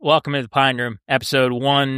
Welcome to the Pine Room, episode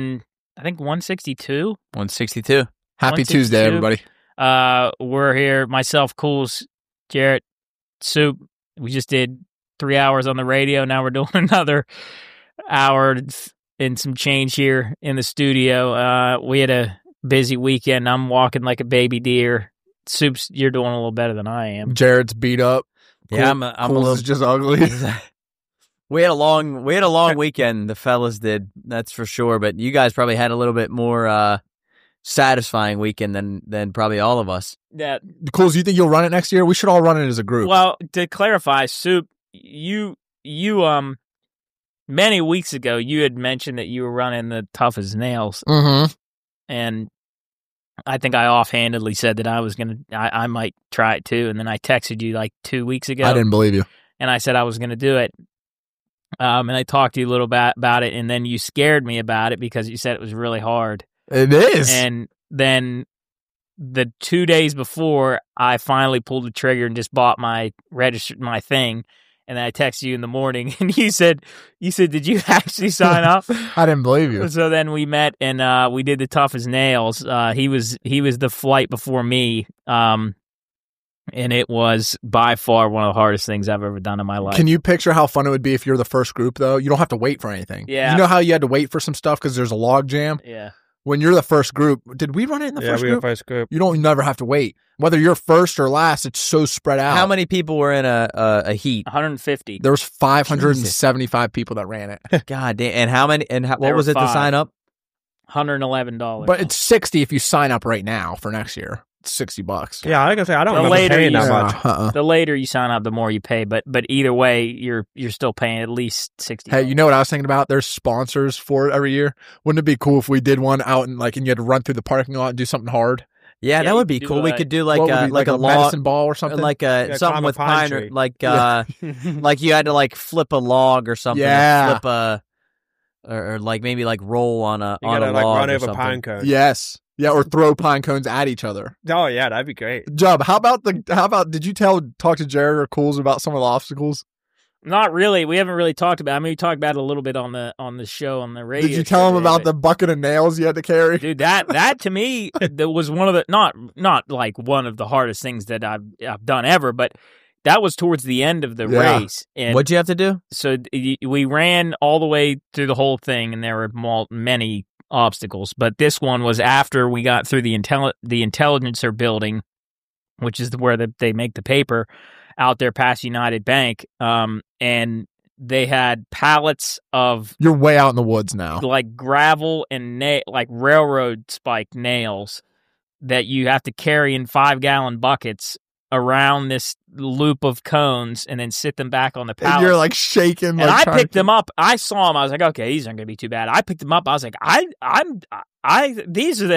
162. 162. Happy 162. Tuesday, everybody. We're here, myself, Cools, Jarrett, Soup. We just did 3 hours on the radio. Now we're doing another hour and some change here in the studio. We had a busy weekend. I'm walking like a baby deer. Soup's, you're doing a little better than I am. Jared's beat up. Yeah, I'm a little is just ugly. We had a long weekend. The fellas did, that's for sure. But you guys probably had a little bit more satisfying weekend than probably all of us. Yeah. Cools, you think you'll run it next year? We should all run it as a group. Well, to clarify, Soup, you many weeks ago you had mentioned that you were running the Tough as Nails, and I think I offhandedly said that I might try it too, and then I texted you like 2 weeks ago. I didn't believe you, and I said I was going to do it. And I talked to you a little bit about it, and then you scared me about it because you said it was really hard. It is. And then the 2 days before, I finally pulled the trigger and just bought my thing. And then I texted you in the morning, and you said, did you actually sign up? I didn't believe you. So then we met, and we did the Tough as Nails. He was the flight before me. And it was by far one of the hardest things I've ever done in my life. Can you picture how fun it would be if you're the first group, though? You don't have to wait for anything. Yeah. You know how you had to wait for some stuff because there's a log jam? Yeah. When you're the first group, did we run it in the first Yeah, we group? were first group. You never have to wait. Whether you're first or last, it's so spread out. How many people were in a heat? 150. There was 575 people that ran it. God damn! And how many? And There what was were it to 5. sign up? $111. But it's 60 if you sign up right now for next year. It's $60. Yeah, I was gonna say I don't The remember later paying you- that much. The later you sign up, the more you pay. But either way, you're still paying at least $60. Hey, you know what I was thinking about? There's sponsors for it every year. Wouldn't it be cool if we did one out and you had to run through the parking lot and do something hard? Yeah, Yeah, that would be you could cool. do We a- could do like What would a be, like a medicine ball or something. like Yeah, something climb a with pine pine, tree. like like you had to like flip a log or something. Yeah. Flip a or like maybe like roll on a You on gotta a like log run or over something. pine cones. Yes. Yeah, or throw pine cones at each other. Oh yeah, that'd be great. Jub, how about did you talk to Jared or Cools about some of the obstacles? Not really. We haven't really talked about it. I mean, we talked about it a little bit on the show, on the radio. Did you tell him show about today, the bucket of nails you had to carry? Dude, that to me, that was one of the not like one of the hardest things that I've done ever, but that was towards the end of the Yeah. race. And What'd you have to do? so we ran all the way through the whole thing, and there were many obstacles. But this one was after we got through the Intelligencer building, which is where they make the paper out there past United Bank. And they had pallets of You're way out in the woods now. like gravel and like railroad spike nails that you have to carry in 5-gallon buckets around this loop of cones and then sit them back on the And pallet. you're like shaking. and I trying picked to- them up. I saw them. I was like, okay, these aren't going to be too bad. I picked them up. I was like, these are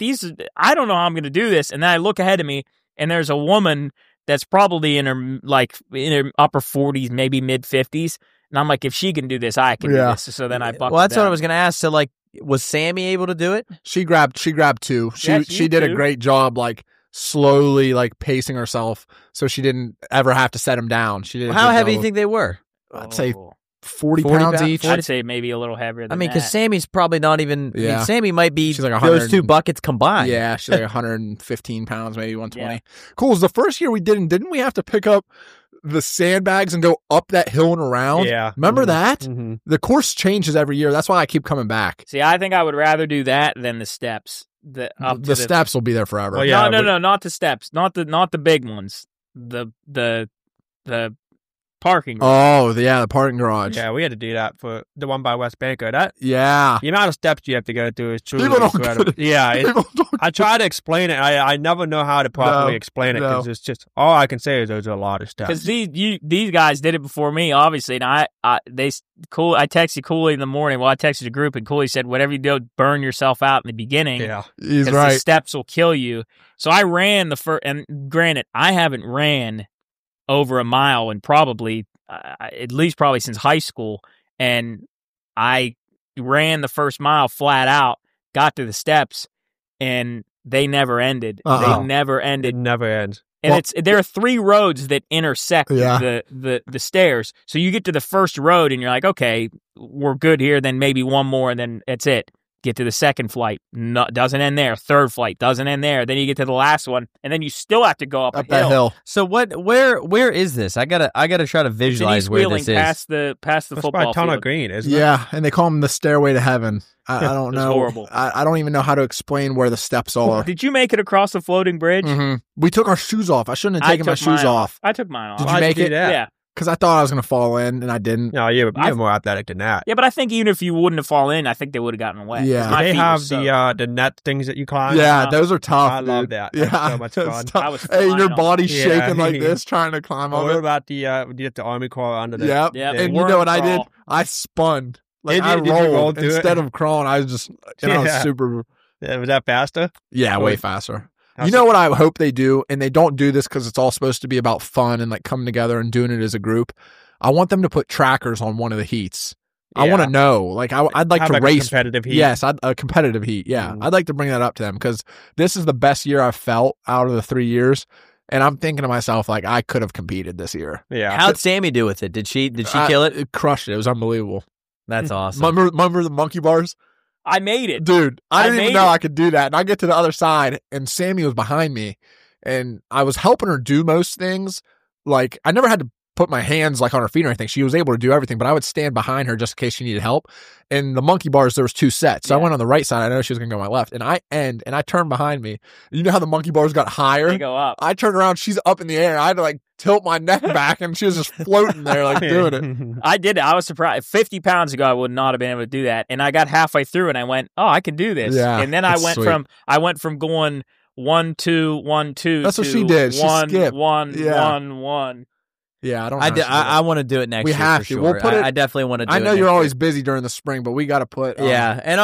I don't know how I'm going to do this. And then I look ahead of me, and there's a woman that's probably in her upper 40s, maybe mid 50s. And I'm like, if she can do this, I can do Yeah. this. So then I buckled Well, that's what I down. was gonna ask. So like, was Sammy able to do it? She grabbed two. Yes, She you did a too. great job slowly pacing herself so she didn't ever have to set him down. She did a How good heavy do job you think they were? I'd say Oh. 40 40 pounds pounds? each. I'd say maybe a little heavier I than mean, because that. Sammy's probably not even. I Yeah. mean, Sammy might be She's like those 100 two buckets combined. Yeah, she's like 115 pounds, maybe 120. Yeah. Cool. It was the first year we didn't we have to pick up the sandbags and go up that hill and around? Yeah. Remember that? Mm-hmm. The course changes every year. That's why I keep coming back. See, I think I would rather do that than the steps. The steps will be there forever. Well, yeah. No, not the steps, not the big ones. The parking. The parking garage. Yeah, we had to do that for the one by West Banco. That Yeah. the amount of steps you have to go through is truly People don't incredible. get it. Yeah, People don't- I try to explain it. I never know how to properly No, explain it no. because it's just all I can say is there's a lot of steps. Because these guys did it before me, obviously, and I texted Cooley in the morning. Well, I texted a group, and Cooley said, "Whatever you do, burn yourself out in the beginning, Yeah, He's because right. the steps will kill you." So I ran the first, and granted, I haven't ran over a mile in probably at least since high school, and I ran the first mile flat out, got to the steps, and they never ended. Uh-uh. They never it ended. never ends. And Well, there are 3 roads that intersect Yeah. the stairs. So you get to the first road and you're like, okay, we're good here. Then maybe one more, and then that's it. Get to the second flight, no, doesn't end there. Third flight doesn't end there. Then you get to the last one, and then you still have to go up a that hill. So where is this? I gotta try to It's in visualize East where Wheeling, this is. past the That's by football Tunnel field. Green, isn't it? Yeah, and they call them the stairway to heaven. I don't It's know. horrible. I don't even know how to explain where the steps are. Did you make it across the floating bridge? We took our shoes off. I shouldn't have taken my took shoes mine off I took mine off. Did you Why'd make do it? that? Yeah. because I thought I was going to fall in, and I didn't. No, you're more athletic than that. Yeah, but I think even if you wouldn't have fallen in, I think they would have gotten away. Yeah. 'Cause Do my they feet have were soaked. the net things that you climb? Yeah, those are tough. I love dude. that. Yeah, That's so much it's fun. tough. I was Hey, your flying on- body's Yeah. shaking like this, trying to climb What up it. about the you get the Army Corps under the Yep. Yep. And you Worm know what I did? crawl. I spun. Like Did you- I did you roll rolled through it? instead of crawling. I was just, and I was Yeah. super. Yeah, was that faster? Yeah, Or- way faster. How's You know what I hope they do, and they don't do this because it's all supposed to be about fun and like coming together and doing it as a group. I want them to put trackers on one of the heats. I want to know. Like I'd like Have to like a race. competitive heat. Yes, a competitive heat. Yeah, Mhm. I'd like to bring that up to them because this is the best year I've felt out of the 3 years, and I'm thinking to myself like I could have competed this year. Yeah. How'd Sammy do with it? Did she kill it? It crushed it. It was unbelievable. That's awesome. Remember the monkey bars? I made it. Dude, I I didn't even made know it. I could do that. And I get to the other side, and Sammy was behind me, and I was helping her do most things. Like, I never had to put my hands like on her feet or anything. She was able to do everything, but I would stand behind her just in case she needed help. And the monkey bars, there was 2 sets. So I Yeah. went on the right side. I know she was going to go on my left. And I turned behind me. You know how the monkey bars got higher? They go up. I turned around. She's up in the air. I had to like tilt my neck back, and she was just floating there, like doing it. I did it. I was surprised. 50 pounds ago, I would not have been able to do that. And I got halfway through, and I went, "Oh, I can do this." Yeah, and then I it's went sweet. from going 1 2 1 2. That's what to she did. She 1 skipped. 1 Yeah. 1 1. Yeah, I don't know. I want to do it next We year. have for to. Sure. We'll put it- I definitely want to do it. I know next you're year. always busy during the spring, but we got to put. Yeah, and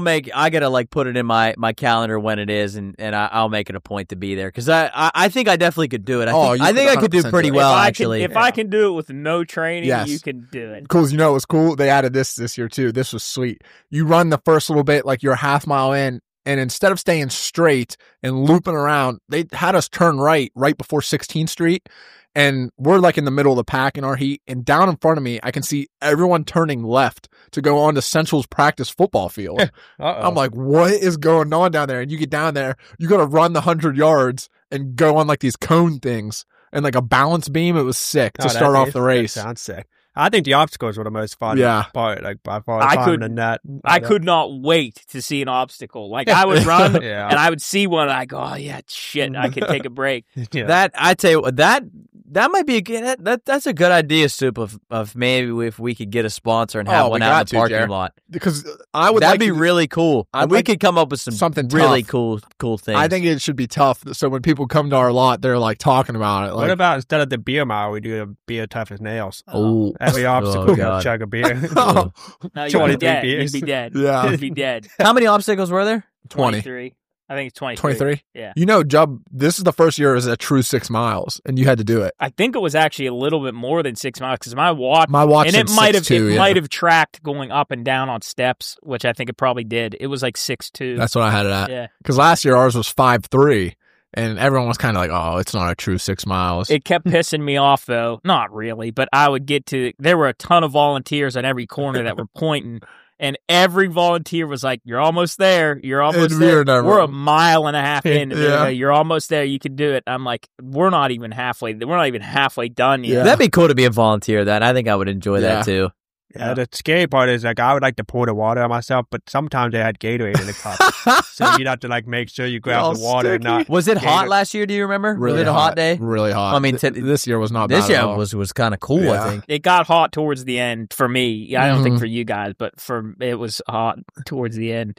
I gotta like put it in my calendar when it is, and I'll make it a point to be there because I think I definitely could do it. Oh, you I think I could do 100% pretty do it. well if actually. I can do it with no training, Yes. you can do it. Cool. You know what was cool? They added this year too. This was sweet. You run the first little bit like you're a half mile in, and instead of staying straight and looping around, they had us turn right before 16th Street. And we're like in the middle of the pack in our heat. And down in front of me, I can see everyone turning left to go on to Central's practice football field. Uh-oh. I'm like, what is going on down there? And you get down there, you got to run the 100 yards and go on like these cone things and like a balance beam. It was sick to start off the race. That sounds sick. I think the obstacles were the most fun Yeah. part. Like by far, I climbing could- the net. I could not wait to see an obstacle. Like I would run Yeah. and I would see one and I go, "Oh yeah, shit, I could take a break." Yeah. That I tell you what, that might be a good. That's a good idea, Soup. Of maybe if we could get a sponsor and have Oh, we one out in got the to, parking Jared. lot. Because I would That'd like be to- really cool. I'd And we like could come up with something really tough. cool things. I think it should be tough. So when people come to our lot, they're like talking about it. What Like, about instead of the beer mile, we do a beer tough as nails? oh, Every obstacle, Oh, you gotta God. chug a beer. No, you'd 23 be dead. beers. You'd be dead. Yeah. You'd be dead. How many obstacles were there? 20. 23. I think it's 23. 23? Yeah. You know, Jub, this is the first year it was a true 6 miles, and you had to do it. I think it was actually a little bit more than 6 miles because my watch, My watch and said it might have 6'2", yeah. might have tracked going up and down on steps, which I think it probably did. It was like 6'2". That's what I had it at. Yeah. Because last year ours was 5'3", and everyone was kind of like, oh, it's not a true 6 miles. It kept pissing me off though. Not really, but I would get to. There were a ton of volunteers on every corner that were pointing. And every volunteer was like, "You're almost there. You're almost And there. we're never- We're a mile and a half in. Yeah. You're almost there. You can do it." I'm like, "We're not even halfway. We're not even halfway done yet." Yeah. That'd be cool to be a volunteer. I think I would enjoy Yeah. that too. Yeah, the scary part is like I would like to pour the water on myself, but sometimes they had Gatorade in the cup, so you'd have to like make sure you grab All the water and not. Was it hot Gator- last year? Do you remember? Really was it a hot day? Really hot. I mean, this year was not This bad year at all. was kind of cool. Yeah. I think. It got hot towards the end for me. I don't think Mhm. for you guys, but it was hot towards the end.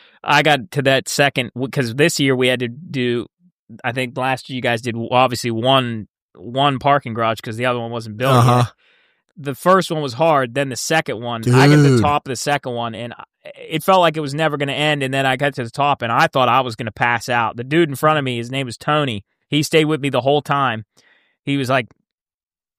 I got to that second because this year we had to do. I think last year you guys did obviously one parking garage because the other one wasn't built Uh-huh. yet. The first one was hard. Then the second one, I got to the Dude. top of the second one, and it felt like it was never going to end. And then I got to the top, and I thought I was going to pass out. The dude in front of me, his name was Tony. He stayed with me the whole time. He was like,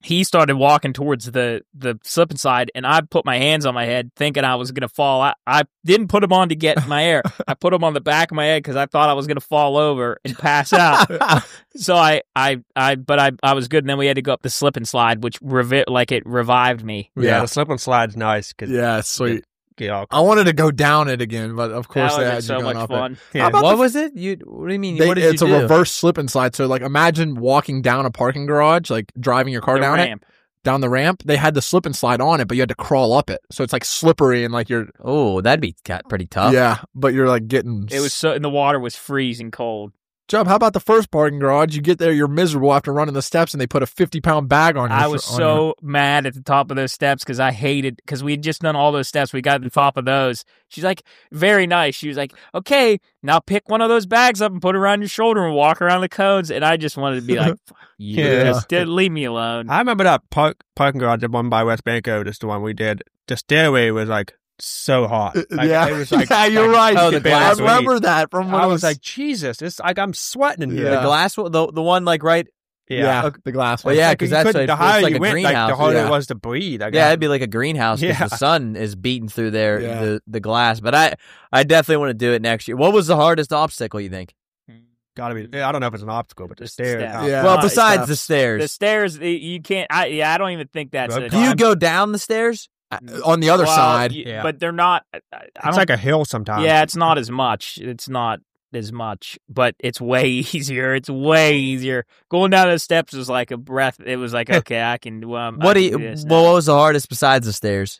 he started walking towards the slip and slide, and I put my hands on my head thinking I was going to fall. I didn't put them on to get my air. I put them on the back of my head because I thought I was going to fall over and pass out. So I was good, and then we had to go up the slip and slide, which it revived me. Yeah, the slip and slide's nice. Cause Yeah, it's sweet. Yeah, I wanted to go down it again, but of course That they would had be so you going much up fun. it. Yeah. What was it? What do you mean? What did It's you a do? reverse slip and slide. So like imagine walking down a parking garage, like driving your car The down ramp. down the ramp. They had the slip and slide on it, but you had to crawl up it. So it's like slippery and like you're Oh, that'd be pretty tough. yeah, but you're like getting It was and the water was freezing cold. Chubb, how about the first parking garage? You get there, you're miserable after running the steps, and they put a 50-pound bag on you. I was so mad at the top of those steps because I hated because we had just done all those steps. We got to the top of those. She's like, very nice. She was like, okay, now pick one of those bags up and put it around your shoulder and walk around the cones. And I just wanted to be like, fuck you, Yeah. just leave me alone. I remember that parking garage, the one by West Banco, just the one we did. The stairway was like so hot. Like, yeah, it was like, yeah, you're right. oh, the I glass remember that from when I it was like, Jesus, it's like I'm sweating in here. Yeah. The glass, the one like right. yeah, the glass Well, one. yeah, Like, because you that's couldn't- like, the higher it's like you a went, like, greenhouse. the harder yeah. it was to breathe. I Yeah, guess. it'd be like a greenhouse because Yeah. the sun is beating through there, Yeah. the glass. But I definitely want to do it next year. What was the hardest obstacle you think? Gotta be. I don't know if it's an obstacle, but the stairs. steps. Yeah. Well, Nice besides stuff. the stairs, The stairs, you can't. I don't even think that's. Rope a- do you go down the stairs? On the other Well, side. Yeah. but they're not. I It's don't like a hill sometimes. Yeah, it's not as much. It's not as much, but it's way easier. It's way easier. Going down those steps was like a breath. It was like, okay, I can. What do you? this Well, now. what was the hardest besides the stairs?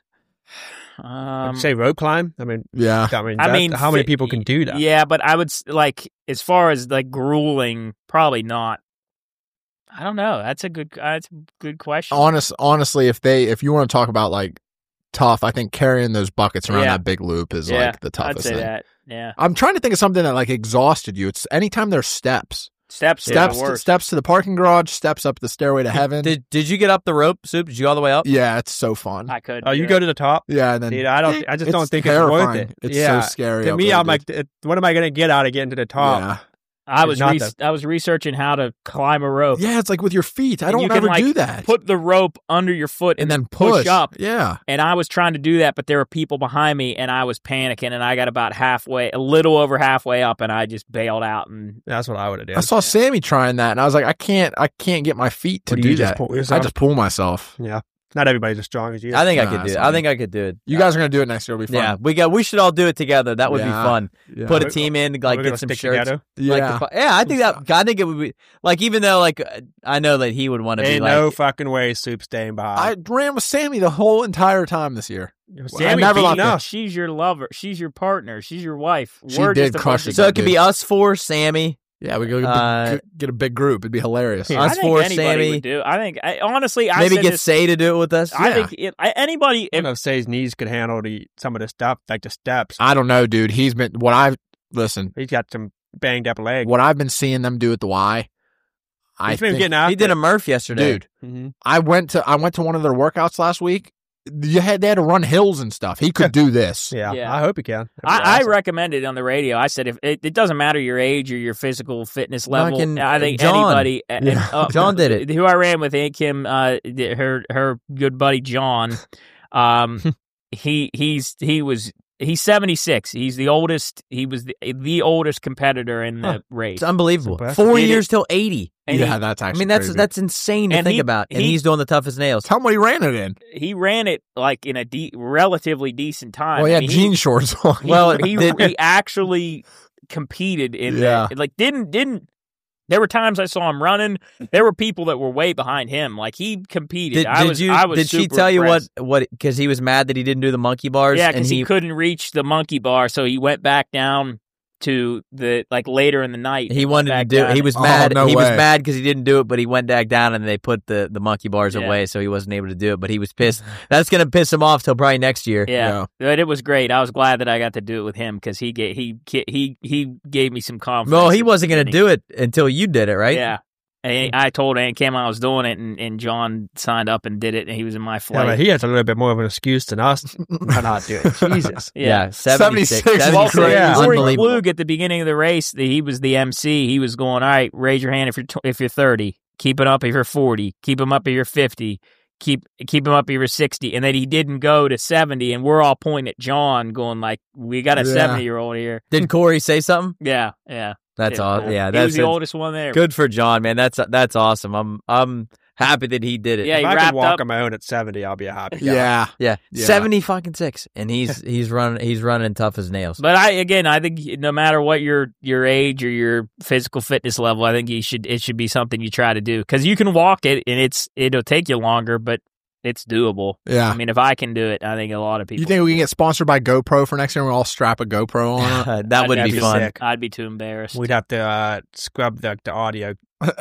I'd say rope climb. I mean, Yeah. I mean, how many people can do that? Yeah, but I would like as far as like grueling, probably not. I don't know. That's a good question. Honestly, if you want to talk about like tough, I think carrying those buckets around Yeah. that big loop is Yeah, like the I'd toughest say thing. that. Yeah, I'm trying to think of something that like exhausted you. It's anytime there's steps. steps Steps to the parking garage, steps up the stairway to heaven. Did you get up the rope, Soup? Did you all the way up? Yeah, it's so fun. I could. Oh, you go to the top. Yeah, and then Dude, I just don't it's think terrifying. it's worth it. It's yeah. so scary. To up me, there, I'm dude. like, what am I going to get out of getting to the top? Yeah. I was Not I was researching how to climb a rope. Yeah, it's like with your feet. I And don't you can, ever like, do that. Put the rope under your foot and then push up. Yeah. And I was trying to do that, but there were people behind me, and I was panicking, and I got about halfway, a little over halfway up, and I just bailed out. And That's what I would have done. I saw Sammy trying that, and I was like, I can't get my feet to What do you do just that. pull yourself? I just pull myself. Yeah. Not everybody's as strong as you. I think I Nah, could do it's it. I fine. think I could do it. You guys are gonna do it next year. It'll be Yeah, fun. we should all do it together. That would be Yeah. fun. Yeah. Put a team in, We're like gonna get some stick shirts. together. Yeah. Like I think it would be like, even though like I know that he would want to be Ain't like, no fucking way Soup staying I behind. ram with Sammy the whole entire time this year. Sammy never beating left her. us. she's your lover. She's your partner. She's your wife. She We're did just a crush bunch it. of so it could be us four, Sammy. Yeah, we go get a big group. It'd be hilarious. Yeah. I us think four, anybody Sammy. would do. I think honestly, I Maybe said get this, Say to do it with us. I Yeah. think anybody. I don't know if Say's knees could handle some of the stuff, like the steps. I don't know, dude. He's been listen. He's got some banged up leg. What I've been seeing them do at the Y. He's been getting after He did a it. Murph yesterday. dude. Mm-hmm. I went to one of their workouts last week. They had to run hills and stuff. He could do this. Yeah, Yeah. I hope he can. That'd be I awesome. recommended on the radio. I said if it doesn't matter your age or your physical fitness level. Fucking I think John. anybody. Yeah. John did it. Who I ran with, Aunt Kim, her good buddy John. He's 76. He's the oldest. He was the oldest competitor in the race. It's unbelievable. That's 4 Did it- years till 80. And yeah, that's I actually. mean, that's crazy. insane to And think he- about. And he- he's doing the toughest nails. Tell him what he ran it in. he ran it like in a relatively decent time. Well, he I had mean, jean shorts on. Well, he actually competed in Yeah. that. Like didn't. There were times I saw him running. There were people that were way behind him. Like he competed. Did she super tell you impressed. what? Because he was mad that he didn't do the monkey bars. Yeah, and because he couldn't reach the monkey bar, so he went back down to the later in the night. He wanted to back do. down He was Oh, mad. no he was way. mad because he didn't do it, but he went back down and they put the monkey bars Yeah. away, so he wasn't able to do it. But he was pissed. That's gonna piss him off till probably next year. Yeah, but it was great. I was glad that I got to do it with him because he gave me some confidence. Well, he wasn't gonna do it until you did it, right? Yeah. And I told Aunt Kim I was doing it, and John signed up and did it, and he was in my Yeah, flight. but he has a little bit more of an excuse than us to not do it. Jesus. Yeah, 76 76. is Well, so crazy. Rory Unbelievable. Klug at the beginning of the race, he was the MC. He was going, all right, raise your hand if you're 30. keep it up if you're 40, keep him up if you're 50, keep him up if you're 60. And then he didn't go to 70, and we're all pointing at John going like, we got a 70-year-old here. Did Corey say something? Yeah. That's awesome. Yeah, he was that's the oldest one there. good for John, man. That's awesome. I'm happy that he did it. Yeah, If he I can wrapped walk up. on my own at 70, I'll be a happy guy. Yeah. Yeah, Yeah. 76, and he's running tough as nails. But I think no matter what your age or your physical fitness level, I think it should be something you try to do, because you can walk it and it'll take you longer, but it's doable. Yeah. I mean, if I can do it, I think a lot of people. You think we can get sponsored by GoPro for next year and we all strap a GoPro on it? That would That'd be be fun. sick. I'd be too embarrassed. We'd have to scrub the audio.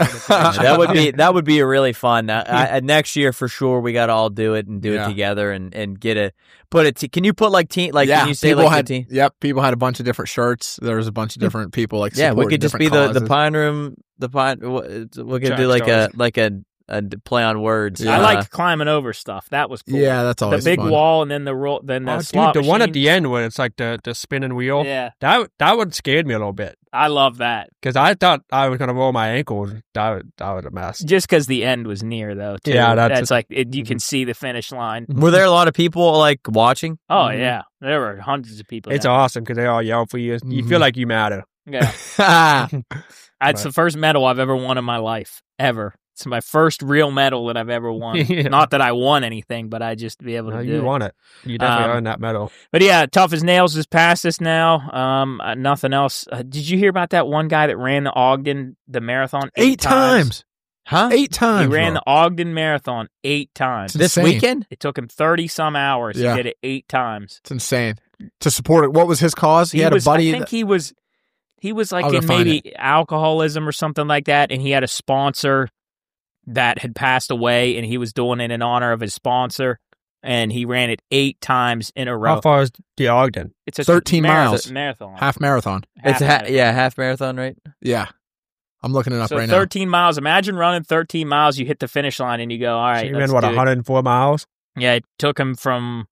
That would be a really fun. Next year for sure, we got to all do it and do it together and get a put it. Can you put like team? Like, can you say people like had, the team? Yep, people had a bunch of different shirts. There was a bunch of different people like Yeah, we supporting could just be different the causes. Pine Room. The Pine. We could Jack do like Stars. a play on words. Yeah. I liked climbing over stuff. That was cool. Yeah, that's the always big fun. wall and then the Oh, slot dude, the one at machine. the end where it's like the spinning wheel. Yeah, That one scared me a little bit I love that. because I thought I was gonna roll my ankles. That was a mess. Just because the end was near, though. Too. Yeah, that's like you can see the finish line. Were there a lot of people like watching? Oh yeah, there were hundreds of people. It's down awesome because they all yell for you. You feel like you matter. there. Yeah, it's the first medal I've ever won in my life ever. It's my first real medal that I've ever won. Yeah. Not that I won anything, but I just be able to No, do you it. won it. You definitely Um, earned that medal. But yeah, Tough as Nails is past us now. Nothing else. Did you hear about that one guy that ran the Ogden, the marathon 8 times. Huh? 8 times. He ran bro. the Ogden Marathon 8 times. It's This insane. weekend? It took him 30-some hours. Yeah. He did it 8 times. It's insane. To support it. What was his cause? He had was, a buddy. I think he was like I'll go in find maybe alcoholism or something like that, and he had a sponsor that had passed away, and he was doing it in honor of his sponsor, and he ran it 8 times in a row. How far is the Ogden? It's a 13 miles. marathon. half marathon. It's marathon. half marathon, right? Yeah. I'm looking it up So right 13 miles. Imagine running 13 miles. You hit the finish line and you go, all So right, you let's ran, what, do it. 104 miles? Yeah, it took him from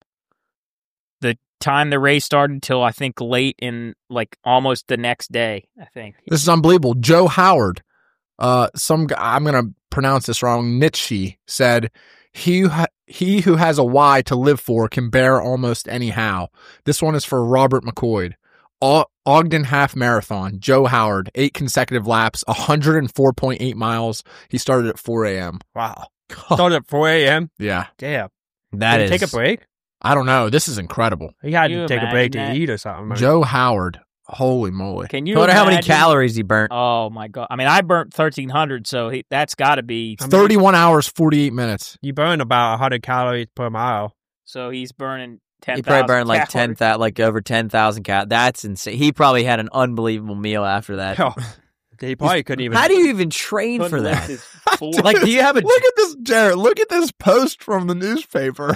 the time the race started till I think late in like almost the next day, I think. now. This is unbelievable. Joe Howard, some guy, I'm going to pronounce this wrong, Nietzsche, said, he who has a why to live for can bear almost anyhow. This one is for Robert McCoy. Ogden Half Marathon, Joe Howard, 8 consecutive laps, 104.8 miles. He started at 4 a.m. Wow. Started at 4 a.m.? Yeah. Damn. That Did is he take a break? I don't know. This is incredible. He had You to take a break to imagine that? eat or something. Joe Howard. Holy moly. Can you I wonder how many imagine- calories he burnt. Oh my god! I mean, I burnt 1,300, so that's got to be. 31 hours, 48 minutes. You burn about 100 calories per mile. So he's burning 10,000. He probably burned like calories. like over 10,000 calories. That's insane. He probably had an unbelievable meal after that. Oh, he probably couldn't even. How do you even train Couldn't for lift that? his four- Like, do you have a? Look at this, Jared. Look at this post from the newspaper.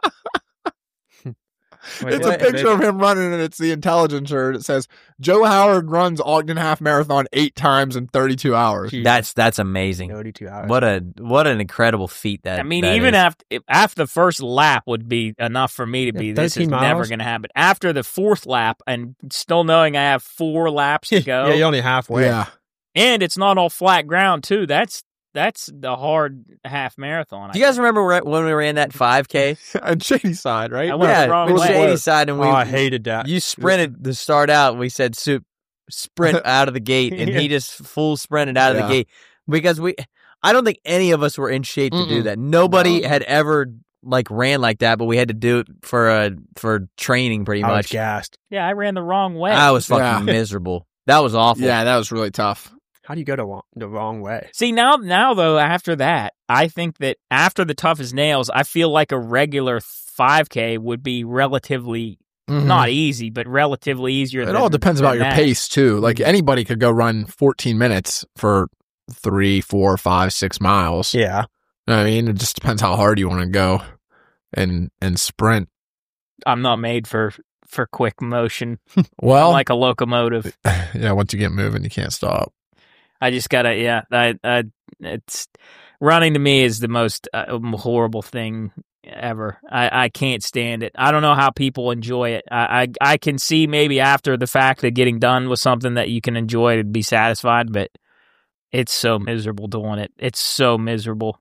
Wait, It's a what? picture of him running, and it's the Intelligencer. It says, Joe Howard runs Ogden Half Marathon 8 times in 32 hours. Jeez, That's amazing. 32 hours. What an incredible feat that. I mean, that even is. after the first lap would be enough for me to be. Yeah, This is 13 never miles? going to happen. After the 4th lap, and still knowing I have 4 laps to go, Yeah, you're only halfway. Yeah. and it's not all flat ground too. That's the hard half marathon. Do you guys remember when we ran that 5K? And Shady Side, right? I went the wrong it was way. Shady Side, and Oh, I hated that. you sprinted to start out. We said sprint out of the gate, and he just full sprinted out of Yeah. the gate because I don't think any of us were in shape to do Mm-mm. that. Nobody No. had ever like ran like that, but we had to do it for training pretty I was much. gassed. Yeah, I ran the wrong way. I was fucking Yeah. miserable. That was awful. Yeah, that was really tough. How do you go the wrong way? See, now though, after that, I think that after the Tough as Nails, I feel like a regular 5K would be relatively Mhm. not easy, but relatively easier. It all depends about your pace, too. Like, anybody could go run 14 minutes for 3, 4, 5, 6 miles. Yeah. You know what I mean? It just depends how hard you want to go and sprint. I'm not made for quick motion. Well, I'm like a locomotive. yeah, once you get moving, you can't stop. I just gotta, it's running to me is the most horrible thing ever. I can't stand it. I don't know how people enjoy it. I can see maybe after the fact that getting done with something that you can enjoy and be satisfied, but It's so miserable doing it. It's so miserable.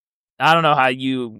I don't know how you.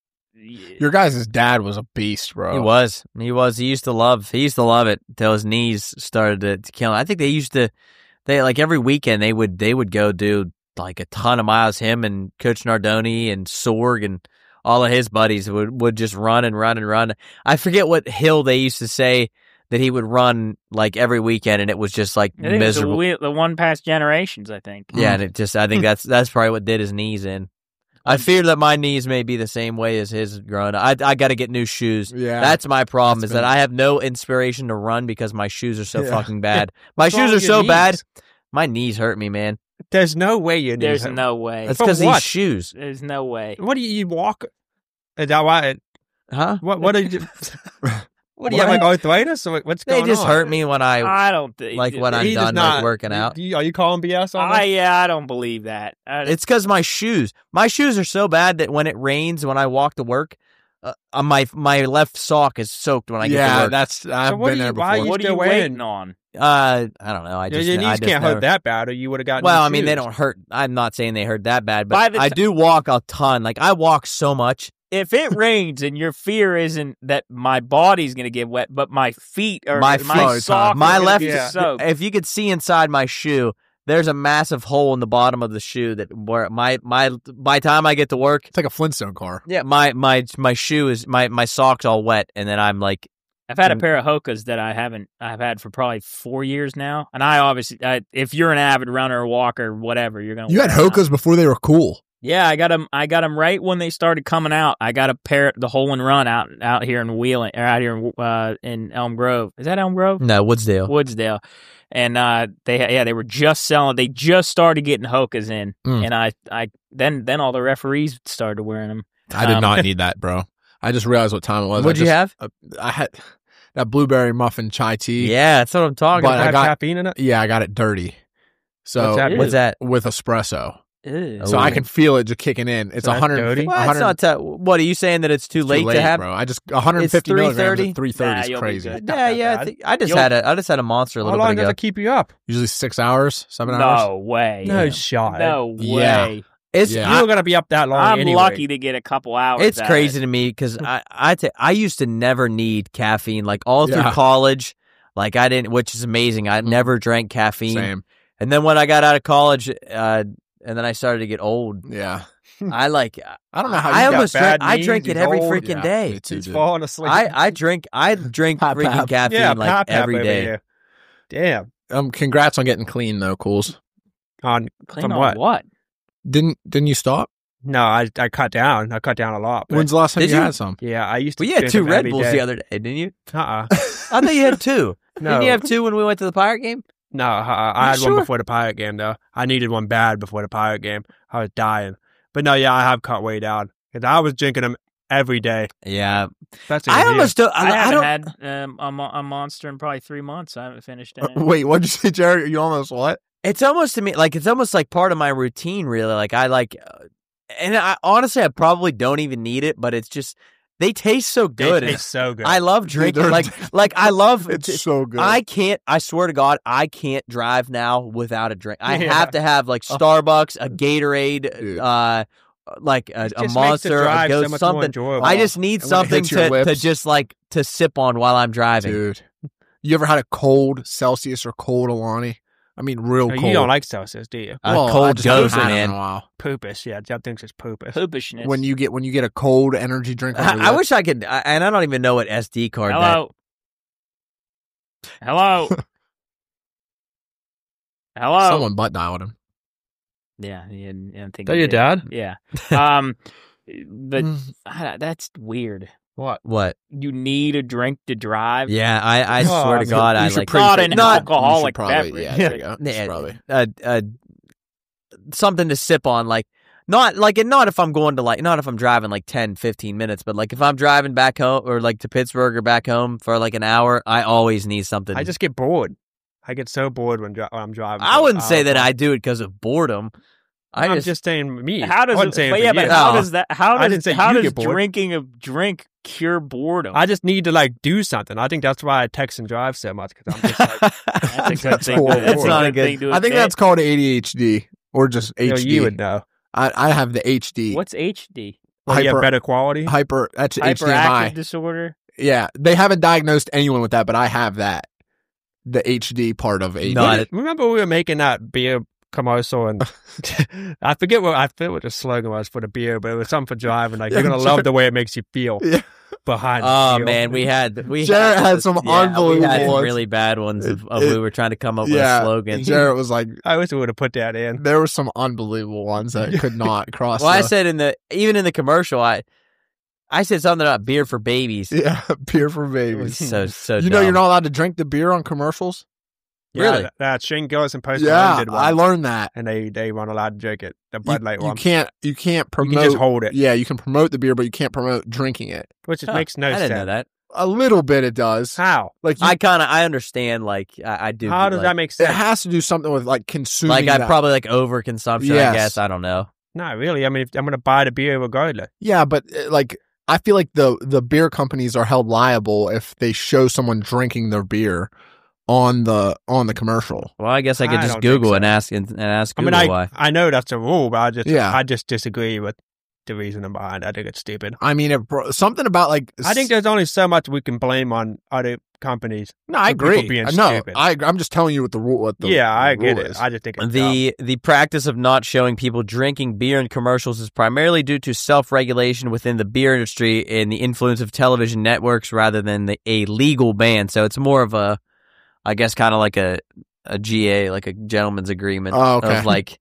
Your guys' dad was a beast, bro. He was. He used to love it until his knees started to kill him. I think they like every weekend they would go do like a ton of miles. Him and Coach Nardoni and Sorg and all of his buddies would just run and run and run. I forget what hill they used to say that he would run like every weekend, and it was just like I think miserable. It was the one past Generations, I think. Yeah, and I think that's probably what did his knees in. I fear that my knees may be the same way as his growing up. I got to get new shoes. Yeah. That's my problem, that I have no inspiration to run because my shoes are so fucking bad. My What's wrong shoes are with your so knees? bad. My knees hurt me, man. There's no way your knees There's hurt. no way. That's For because these what? shoes. There's no way. What do you walk? Is that why? Huh? What did you? What do you have, like arthritis? Or what's They going just on? hurt me when I don't think. like when I'm He does done not- like working out. Are you calling BS on that? I don't believe that. It's because my shoes are so bad that when it rains, when I walk to work, my left sock is soaked when I get to work. that's I've what been do there you- why before. you what are still you wearing? waiting on? I don't know. I just Your knees I just can't never- hurt that bad, or you would have gotten. Well, new I mean, they shoes. don't hurt. I'm not saying they hurt that bad, By but the I ti- do walk a ton. Like, I walk so much. If it rains and your fear isn't that my body's going to get wet, but my feet or My my feet. sock, My left, is soaked. if you could see inside my shoe, there's a massive hole in the bottom of the shoe that where my by the time I get to work, It's like a Flintstone car. yeah, my shoe is my sock's all wet, and then I'm like, I've had a pair of Hokas that I've had for probably 4 years now, and I obviously, if you're an avid runner or walker or whatever, you're gonna. You had wear them out. Hokas before they were cool. Yeah, I got them right when they started coming out. I got a pair, the hole and run out here in Wheeling, or out here in Elm Grove. Is that Elm Grove? no, Woodsdale. Woodsdale, and they were just selling. They just started getting Hokas in, and I then all the referees started wearing them. I did not need that, bro. I just realized what time it was. What'd you have? I had that blueberry muffin chai tea. Yeah, that's what I'm talking But Does it about. I have got- caffeine in it. Yeah, I got it dirty. So What's that? Ew. What's that? with espresso. Ew. So I can feel it just kicking in. It's So that's 100. dirty? Well, it's not what are you saying that it's too late to have? bro. I just 150 It's milligrams 330? at 330 Nah, is you'll be crazy. good. Yeah, that yeah. bad. I just had a monster a How little long bit does ago. it keep you up? Usually 6 hours, 7 hours. No way. No shot. No Yeah. way. It's Yeah. You're gonna be up that long. I'm anyway. lucky to get a couple hours. It's out of crazy it. to me because I used to never need caffeine like all through Yeah. college. Like I didn't, which is amazing. I never drank caffeine. Same. And then when I got out of college, and then I started to get old, Yeah. I like I don't know how you I got almost bad drank. I knees, drink it he's every old. freaking Yeah, day. me too, He's dude. falling asleep. I drink Pap, freaking pap. caffeine yeah, like pap every over day. here. Damn. Congrats on getting clean though, Cools. On Clean from on what? Didn't you stop? No, I cut down. I cut down a lot. But When's the last time Did you you? had some? yeah, I used to. Well, you had drink 2 them Red every Bulls day. the other day, didn't you? Uh-uh. I thought you had 2. No, Didn't you have 2 when we went to the Pirate game? no. I had sure? one before the Pirate game though. I needed one bad before the Pirate game. I was dying. But no, yeah, I have cut way down because I was drinking them every day. Yeah, That's I almost don't. I I haven't don't. had a Monster in probably 3 months. I haven't finished it. Wait, what'd you say, Jared? You almost what? It's almost to me like it's almost like part of my routine. Really, like I like, and I honestly I probably don't even need it, but it's just they taste so good. It's so good. I love drinking. they're- Like I love. It's so good. I can't. I swear to God, I can't drive now without a drink. I Yeah. have to have like Starbucks, a Gatorade, Dude. like a It just makes Monster, the a drive Ghost, so much more something. enjoyable. I just need And when it something hits your to lips. just like to sip on while I'm driving. Dude. You ever had a cold Celsius or cold Alani? I mean, real No, cold. you don't like Celsius, do you? A Well, I cold just haven't Ghost, had it in man. a while. Poopish. Yeah, Jeff thinks it's poopish. Poopishness. When you get a cold energy drink, on your I lips, wish I could, and I don't even know what SD card that. Hello. Hello. someone butt dialed him. Yeah, I think Is that he your did. dad? Yeah. But that's weird. What? What? You need a drink to drive. Yeah, I Oh, swear to God, I should like pretty Not fit- an you should alcoholic probably, beverage. Yeah, there you go. Yeah, Probably. something to sip on, like not if I'm going to not if I'm driving like 10, 15 minutes, but like if I'm driving back home or like to Pittsburgh or back home for like an hour, I always need something. I just get bored. I get so bored when I'm driving. I wouldn't say that I do it because of boredom. I'm just saying me. How does I wasn't saying but for yeah, you. but how Oh. does that? How I does didn't say how you does get bored. drinking a drink cure boredom? I just need to like do something. I think that's why I text and drive so much because I'm just like, That's a good thing. horrible. That's Not a a good good- thing to I think admit. that's called ADHD. or just You know, HD. you would know. I have the HD. What's HD? Well, you Hyper- have better quality. That's Hyperactive HDMI. disorder. Yeah, they haven't diagnosed anyone with that, but I have that. The HD part of HD. Not Remember we were making that beer commercial, and I forget what the slogan was for the beer, but it was something for driving. Like, Yeah, you're gonna Jared- love the way it makes you feel Yeah. behind. Oh the wheel. man, we Jared had some we had unbelievable some ones. really bad ones of It- we were trying to come up with a slogan. Jarrett was like, I wish we would have put that in. there were some unbelievable ones that could not cross. Well, I the- said even in the commercial, I said something about beer for babies. yeah, beer for It was babies. so You know, dumb. you're not allowed to drink the beer on commercials. Really? Yeah, that Shane Gillis and Post Yeah, Malone did one, I learned that. and they weren't allowed to drink it. The Bud Light You one. can't You promote. can just hold it, Yeah, you can promote the beer, but you can't promote drinking it. which just Huh, makes no I sense. didn't know that. A little bit it does. How? Like you, I understand. Like I do. How does like, that make it sense? has to do something with like consuming. Like I that. probably like overconsumption. Yes. I guess I don't know. Not really. I mean, if I'm going to buy the beer regardless. Yeah, but like I feel like the beer companies are held liable if they show someone drinking their beer on the commercial. Well, I guess I could I just don't Google think and so. ask I Google mean, why. I know that's a rule, but Yeah. I just disagree with the reasoning behind it. I think it's stupid. I mean, something about like I think there's only so much we can blame on other companies. no, I for people agree. being No, stupid. I'm just telling you what the rule. What the Yeah, I rule get it. is. I just think it's dumb. The practice of not showing people drinking beer in commercials is primarily due to self-regulation within the beer industry and the influence of television networks rather than a legal ban. So it's more of a, I guess, kind of like a GA, like a gentleman's agreement Oh, okay. of like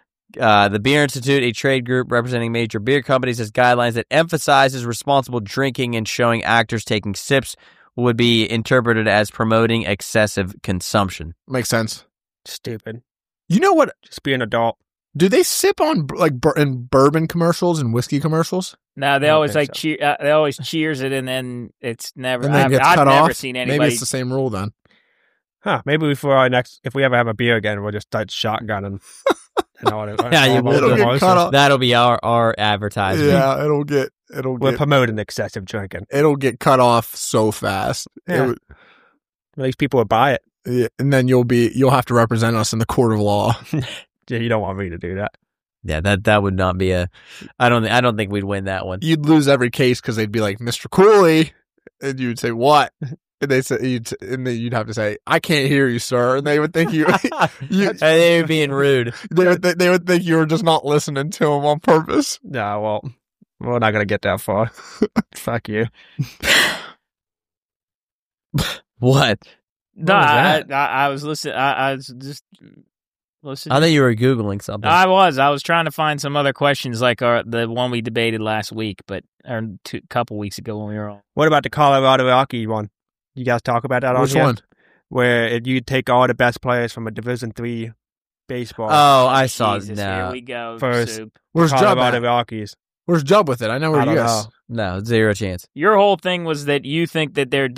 the Beer Institute, a trade group representing major beer companies, has guidelines that emphasizes responsible drinking and showing actors taking sips would be interpreted as promoting excessive consumption. Makes sense. Stupid. You know what? Just be an adult. Do they sip on like in bourbon commercials and whiskey commercials? No, they I don't always think like so. cheer. They always cheers it, and then it's never. And then I've, gets I've cut never off? seen Maybe anybody. it's the same rule then. Huh? Maybe for our next, if we ever have a beer again, we'll just start shotgunning. And all Yeah, you will. It'll get cut off. That'll be our advertisement. Yeah, it'll We're get promoting excessive drinking. cut off so fast. Yeah. At least people would buy it. Yeah, and then you'll have to represent us in the court of law. Yeah, you don't want me to do that. Yeah, that would not be a. I don't think we'd win that one. You'd lose every case because they'd be like, "Mr. Cooley," and you'd say, "What?" And they say, and then you'd have to say, "I can't hear you, sir," and they would think you, And they were being rude. they would think you were just not listening to them on purpose. No, well, we're not going to get that far. Fuck you. What? No, What was I, that? I was listening. I was just listening. I thought you were googling something. I was trying to find some other questions like the one we debated last week, but or a couple weeks ago when we were on. What about the Colorado Rocky one? You guys talk about that on Which here? one? Where if you take all the best players from a Division III baseball, Oh, I saw. Jesus, here No, we go. First. Soup. Where's Jubb Colorado at? Rockies. Where's Jubb with it? I know where I you don't is. know. no, zero chance. Your whole thing was that you think that their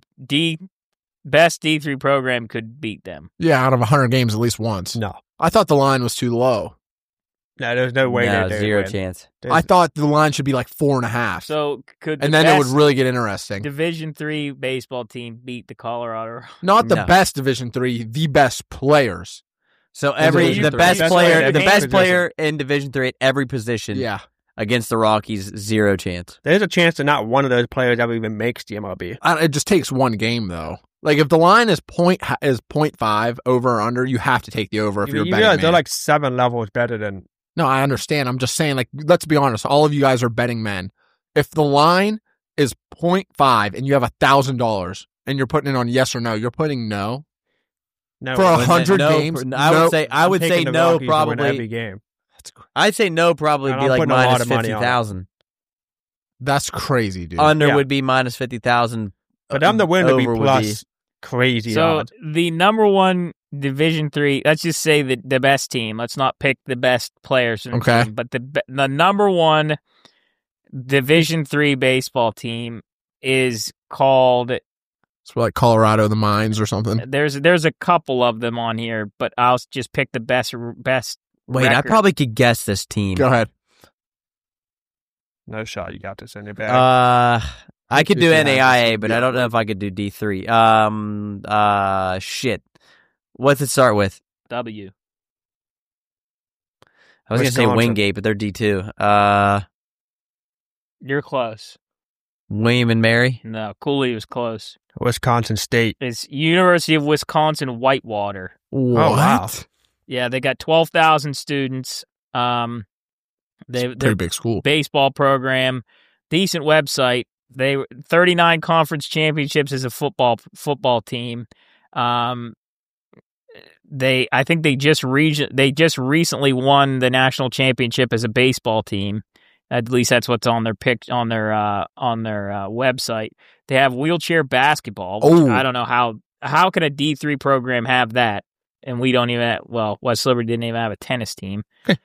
best D3 program could beat them. Yeah, out of 100 games, at least once. No, I thought the line was too low. there's no way No, they zero win. chance. I thought the line should be like 4.5. So could and the then it would best really get interesting. Division III baseball team beat the Colorado? Not the No. best Division III, the best players. So Division the three. best Best player, player the at best every player in Division III at every position Yeah. against the Rockies, zero chance. There's a chance that not one of those players ever even makes the MLB. It just takes one game, though. Like, if the line is 0.5 over or under, you have to take the over if you're a You betting realize man. they're like 7 levels better than. No, I understand. I'm just saying, like, let's be honest. All of you guys are betting men. If the line is 0.5 and you have $1,000 and you're putting it on yes or no, you're putting no. No, For I'm 100 No, games? I would say taking the no, Rockies to win every probably. game. I'd say no, probably And be I'm like putting a lot minus of money on it. 50,000. That's crazy, dude. Under Yeah. would be minus 50,000. For them to win would be Over plus crazy So odds. the number one Division III, let's just say the best team. Let's not pick the best players in the Okay. team, but the number one Division III baseball team is called. It's like Colorado, the Mines or something. There's a couple of them on here, but I'll just pick the best. Wait, I record. probably could guess this team. Go ahead. No shot. You got this in your bag. I could do Yeah. NAIA, but Yeah. I don't know if I could do D3. Shit. What's it start with? W. I was going to say Wisconsin. Wingate, but they're D2. You're close. William and Mary. No, Cooley was close. Wisconsin State. It's University of Wisconsin Whitewater. What? Oh, wow. Yeah, they got 12,000 students. Pretty Their big school. baseball program, decent website. They 39 conference championships as a football team. I think they just recently won the national championship as a baseball team. At least that's what's on their website. They have wheelchair basketball. Which Oh. I don't know how can a D3 program have that, and we don't even. West Liberty didn't even have a tennis team.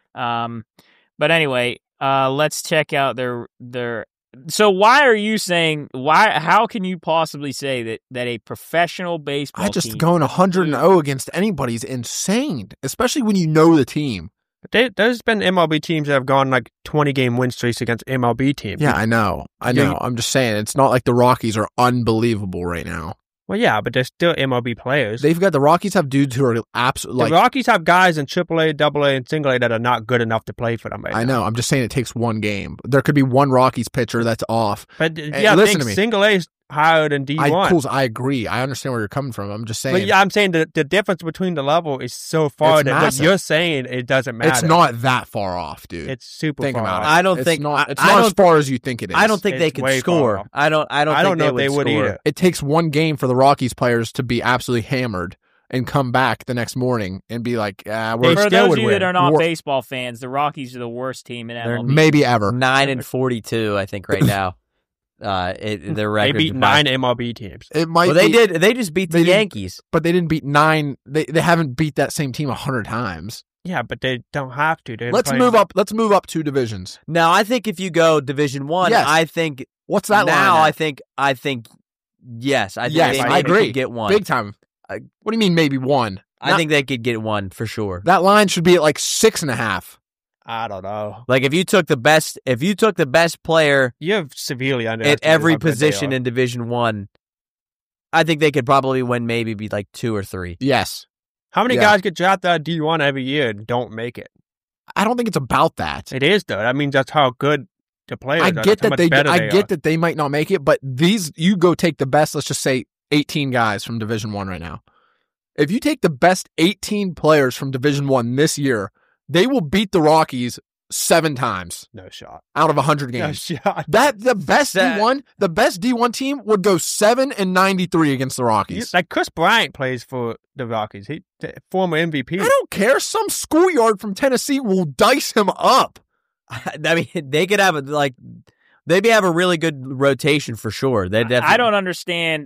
But anyway, let's check out their. So why are you saying how can you possibly say that a professional baseball team Going 100-0 against anybody is insane, especially when you know the team. There's been MLB teams that have gone like 20-game win streaks against MLB teams. Yeah, I know. I'm just saying, it's not like the Rockies are unbelievable right now. Well, yeah, but they're still MLB players. The Rockies have dudes who are absolutely The Rockies have guys in AAA, AA, and Single A that are not good enough to play for them right I now. know. I'm just saying it takes one game. There could be one Rockies pitcher that's off. But Hey, yeah, I listen think to me. Single A is higher than D1. I agree. I understand where you're coming from. I'm just saying. But yeah, I'm saying the difference between the level is so far It's that what massive. you're saying, it doesn't matter. it's not that far off, dude. It's super Think far about off. it. I don't It's think- not, it's I not don't- as far as you think it is. I don't think they It's could way far score. off. I don't think know if they would score. either. It takes one game for the Rockies players to be absolutely hammered and come back the next morning and be like, They we're For still those would of you win. that are not We're- baseball fans, the Rockies are the worst team in They're MLB. maybe ever. 9-42, I think, right now. Their They record. beat 9 MLB teams. It might. Well, they be, did. They just beat the They didn't- Yankees. but they didn't beat 9. They haven't beat that same team 100 times. Yeah, but they don't have to. They're Let's playing- move up. Let's move up 2 divisions. Now, I think if you go Division One, Yes. I think What's that now. line I at? think yes. I think Yes, they I maybe agree. could get one. Big time. What do you mean? Maybe 1? I think they could get one for sure. that line should be at like 6.5. I don't know. Like if you took the best player You're severely under at every position in Division One, I think they could probably win. Maybe be like 2 or 3. Yes. How many Yeah. guys get drafted out of D1 every year and don't make it? I don't think it's about that. It is though. That means that's how good the players I are. get That's how that much they. better I they get are. that they might not make it, but you go take the best. Let's just say 18 guys from Division 1 right now. If you take the best 18 players from Division 1 this year, they will beat the Rockies 7 times No shot. out of 100 No games. shot. That the best That- D1 team would go 7-93 against the Rockies. Like Chris Bryant plays for the Rockies. He former MVP. I don't care. Some schoolyard from Tennessee will dice him up. I mean, they could have they'd have a really good rotation for sure. They I don't understand.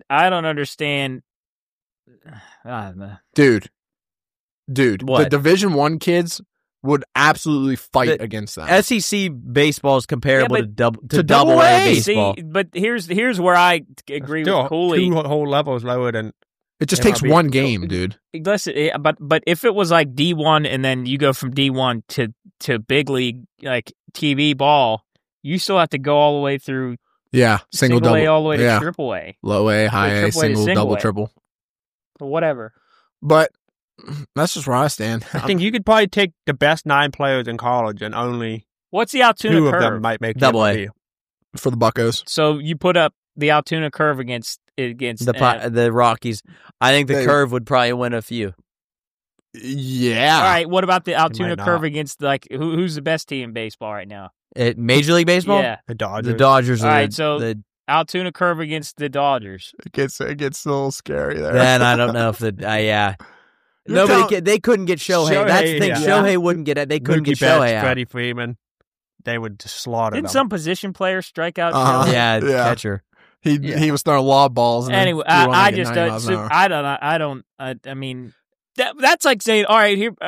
Dude, What? the Division 1 kids would absolutely fight The against that. SEC baseball is comparable Yeah, to to double double A A. baseball. See, but here's where I agree Still with Cooley. 2 whole levels lower than. It just takes MLB. one game, dude. Listen, but if it was like D1 and then you go from D1 to big league like TV ball, you still have to go all the way through Yeah, single A double, all the way to yeah, triple A low A, high A, triple A to single, single double, A. triple. or whatever. But that's just where I stand. I think you could probably take the best 9 players in college and only What's the Altoona 2 of curve? them might make Double A. the MLB. for the Buccos. So you put up the Altoona curve against The Rockies. I think the They- curve would probably win a few. Yeah. all right. What about the Altoona might curve not. against who's the best team in baseball right now? Major League Baseball. Yeah, The Dodgers. The Dodgers. All Are right, so- the, Altoona curve against the Dodgers. It gets a little scary there. then I don't know if yeah. You're They couldn't get Shohei. That's the thing. Shohei, Shohei yeah. wouldn't get it. They couldn't Mookie get Shohei Betts, out. Freddie Freeman. They would just slaughter Didn't them. some position player strike out? Uh-huh. Shohei? Yeah, Yeah. catcher. He was throwing lob balls. And then Anyway, threw one I like at just 90 miles an hour. I mean that's like saying, all right, here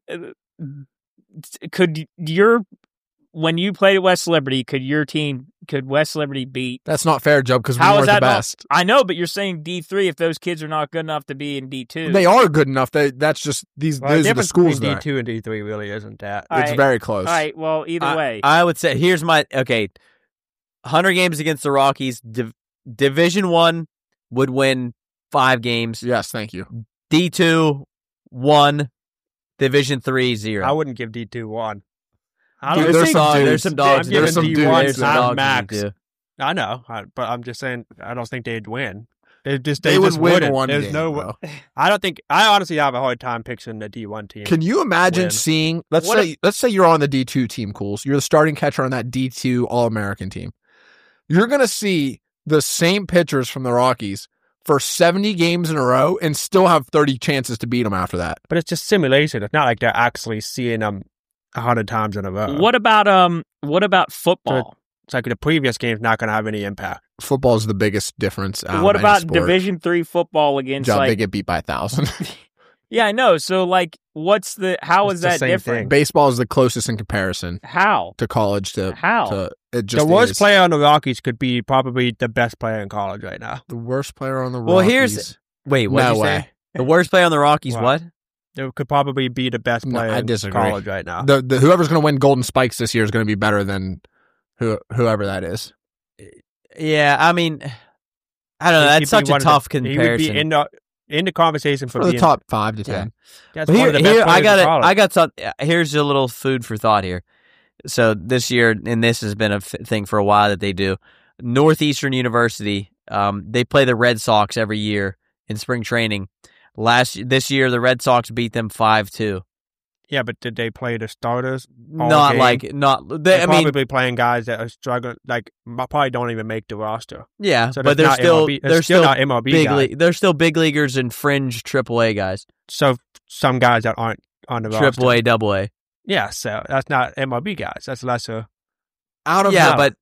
could when you played at West Liberty, could West Liberty beat? That's not fair, Joe, because we How is weren't the that not- best. I know, but you're saying D3 if those kids are not good enough to be in D2. They are good enough. That's just these. Well, the Those are the difference schools between there. D2 and D3 really isn't that. All It's right. very close. All right, well, either way. I would say here's my 100 games against the Rockies. Division 1 would win 5 games. Yes, thank you. D2 1, Division 3 0. I wouldn't give D2 1. I Dude, don't there's think some dudes. There's some dogs. I'm giving There's some D1 dudes. There's some time dogs max. in it, too. I know, but I'm just saying I don't think they'd win. They They just would win wouldn't. one There's game, no. bro. I don't think. I honestly have a hard time picturing the D1 team. Can you imagine Win. seeing? Let's What say you're on the D2 team, Cools. You're the starting catcher on that D2 All American team. You're gonna see the same pitchers from the Rockies for 70 games in a row and still have 30 chances to beat them after that. But it's just simulation. It's not like they're actually seeing them 100 times in a row. What about football? It's like the previous game's not going to have any impact. Football is the biggest difference. Out What of any about sport. Division III football against Job, they like? get beat by 1,000. Yeah, I know. So like, how It's is the that same different? thing. Baseball is the closest in comparison How? to college. How? It just The worst is. player on the Rockies could be probably the best player in college right now. The worst player on the Well, Rockies. here's wait. What No you way. say? The worst player on the Rockies. Wow. What? They could probably be the best No, player I in disagree. college right now. The whoever's going to win Golden Spikes this year is going to be better than whoever that is. Yeah, I mean, I don't know. He'd That's such be a one of tough He would comparison. be in the conversation for For the being top 5 to 10. That's But one of the best here, players in college. I got some. Here's a little food for thought here. So this year, and this has been a thing for a while that they do. Northeastern University, they play the Red Sox every year in spring training. This year, the Red Sox beat them 5-2. Yeah, but did they play the starters? all Not game? like They're I mean, probably playing guys that are struggling, like probably don't even make the roster. yeah, So but that's they're not still MLB, they're still not MLB big guys. they're still big leaguers and fringe AAA guys, So some guys that aren't on the roster. AAA, AA. Yeah, so that's not MLB guys. That's lesser. Out of Yeah, the, but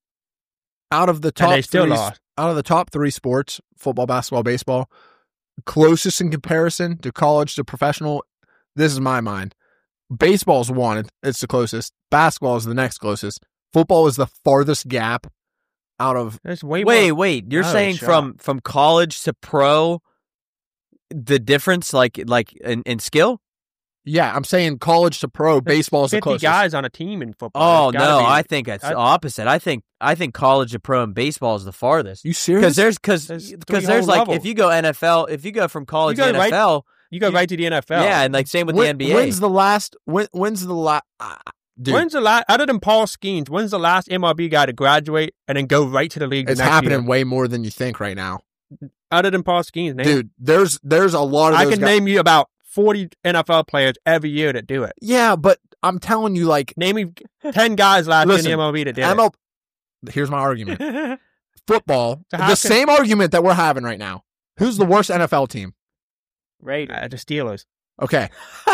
out of the And top they still 3 lost. out of the top 3 sports, football, basketball, baseball, closest in comparison to college to professional, this is my mind. Baseball's one, it's the closest. Basketball is the next closest. Football is the farthest gap out of There's way more. wait, you're Oh, saying sure. from college to pro, the difference like in skill? yeah, I'm saying college to pro, baseball is the 50 closest. guys on a team in football. Oh There's gotta no, be- I think it's the opposite. I think college to pro and baseball is the farthest. You serious? Because There's three there's whole like levels. if you go NFL, if you go from college You to go right- NFL, You go right to the NFL. yeah, and like same with When- the NBA. When's the last? When's the last? Dude, When's the last, other than Paul Skeens, when's the last MLB guy to graduate and then go right to the league the it's next happening year? way more than you think right now, Other than Paul Skeens, name, dude. There's a lot of I those can guys. name you about 40 NFL players every year that do it. Yeah, but I'm telling you, like Name me 10 guys last Listen, year in the MLB that did ML. Here's my argument. it. Football, So how the can- same argument that we're having right now. Who's the worst NFL team? Raiders. The Steelers. Okay,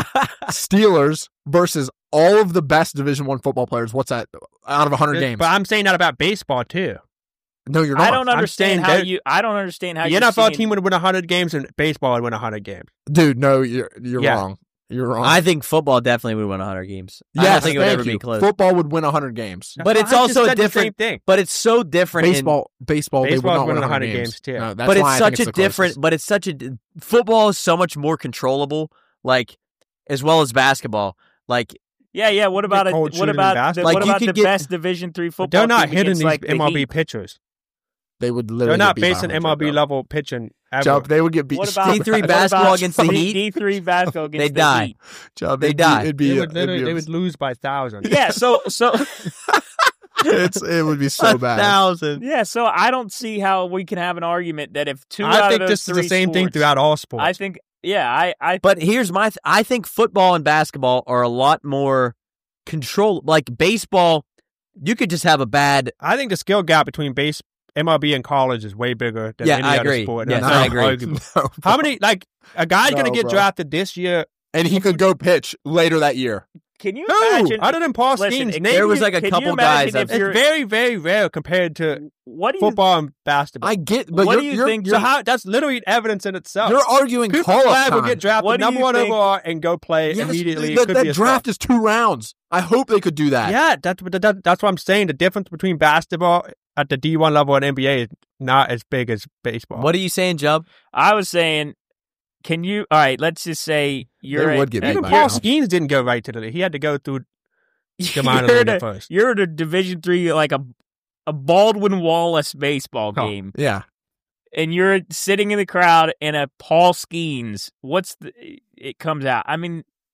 Steelers versus all of the best Division I football players. What's that? Out of 100 games? But I'm saying that about baseball too. No, you're not. I don't understand saying how that- you. I don't understand how The you're NFL seeing- team would win 100 games and baseball would win 100 games. Dude, no, you're Yeah. wrong. You're wrong. I think football definitely would win 100 games. I Yes, don't think it would thank ever you. be close. Football would win 100 games. But it's I just also a said the different- same thing. But it's so different. Baseball, they would Baseball's not win winning 100 100 games. games, too. No, that's but why it's I think such a the closest. different. But it's such a football is so much more controllable. Like as well as basketball. Like Yeah. What about cold what shooting about in basketball. Like, what you about could the get- best Division III football? But they're not team hitting against, these like, the MLB Heat? pitchers. They would literally They're not get beat by facing 100, MLB bro. level pitching ever. Chubb, they would get beat. What so about D3 bad. basketball against the Heat? D3 basketball against They the die. Heat. Chubb, They it'd be- die. It'd be, They would it'd be- they would lose by thousands. Yeah. So it would be so bad. 1,000. yeah. So I don't see how we can have an argument that if two I out think of those this is the three same thing sports- throughout all sports. I think. Yeah. I But here's my. I think football and basketball are a lot more control. Like baseball, you could just have a bad. I think the skill gap between MLB and college is way bigger than Yeah, any I other agree. sport. Yes, That's I not agree. arguable. No, How many, like, a guy's going to No, get bro. drafted this year? and he could go pitch later that year. can you Who? imagine? Other than Paul Listen, Skeens, it- name There was me- like a can you couple imagine guys. if That, you're- it's very, very rare compared to What do you? football and basketball. I get, but What you're, do you you're, think- You're, so how, that's literally evidence in itself. you're arguing Cooper call-up Flag will time. get drafted What do number you one think- overall and go play Yes, immediately. That, It could that be a draft star. is 2 rounds. I hope they could do that. Yeah, that's what I'm saying. The difference between basketball at the D1 level and NBA is not as big as baseball. what are you saying, Jubb? I was saying, can you? All right, let's just say you're They a- would get beat Even by Paul now. Skeens didn't go right to the league. He had to go through the minor you're league the- at first. You're the Division III, like a Baldwin Wallace baseball Oh. game, Yeah. and you're sitting in the crowd in a Paul Skeens. What's the? It comes out. I mean,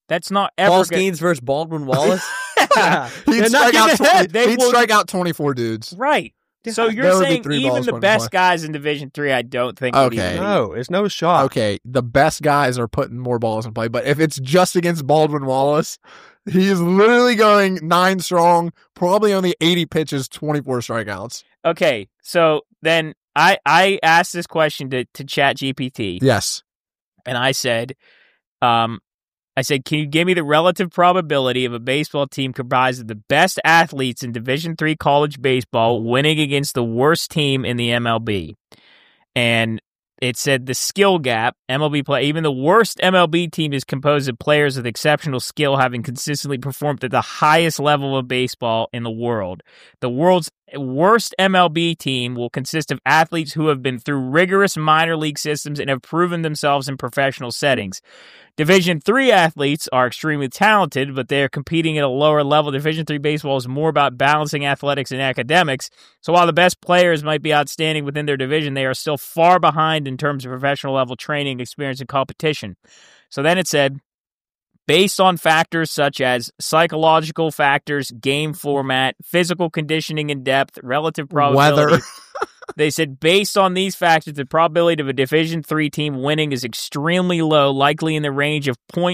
That's not ever Paul gonna- Skeens versus Baldwin Wallace. Yeah. He'd They're not strike out getting ahead. 20, They he'd will- strike out 24 dudes. Right. So There you're would be saying 3 even balls the put in best play. guys in Division III, I don't think would Okay. even- No, it's no shot. Okay, the best guys are putting more balls in play, but if it's just against Baldwin Wallace, he is literally going 9 strong, probably only 80 pitches, 24 strikeouts. Okay, so then I asked this question to ChatGPT, Yes. and I said, can you give me the relative probability of a baseball team comprised of the best athletes in Division III college baseball winning against the worst team in the MLB? And it said the skill gap, MLB play, even the worst MLB team is composed of players with exceptional skill having consistently performed at the highest level of baseball in the world. The world's worst MLB team will consist of athletes who have been through rigorous minor league systems and have proven themselves in professional settings. Division III athletes are extremely talented, but they are competing at a lower level. Division III baseball is more about balancing athletics and academics. So while the best players might be outstanding within their division, they are still far behind in terms of professional level training, experience, and competition. So then it said, based on factors such as psychological factors, game format, physical conditioning and depth, relative probability. Weather. They said, based on these factors, the probability of a Division III team winning is extremely low, likely in the range of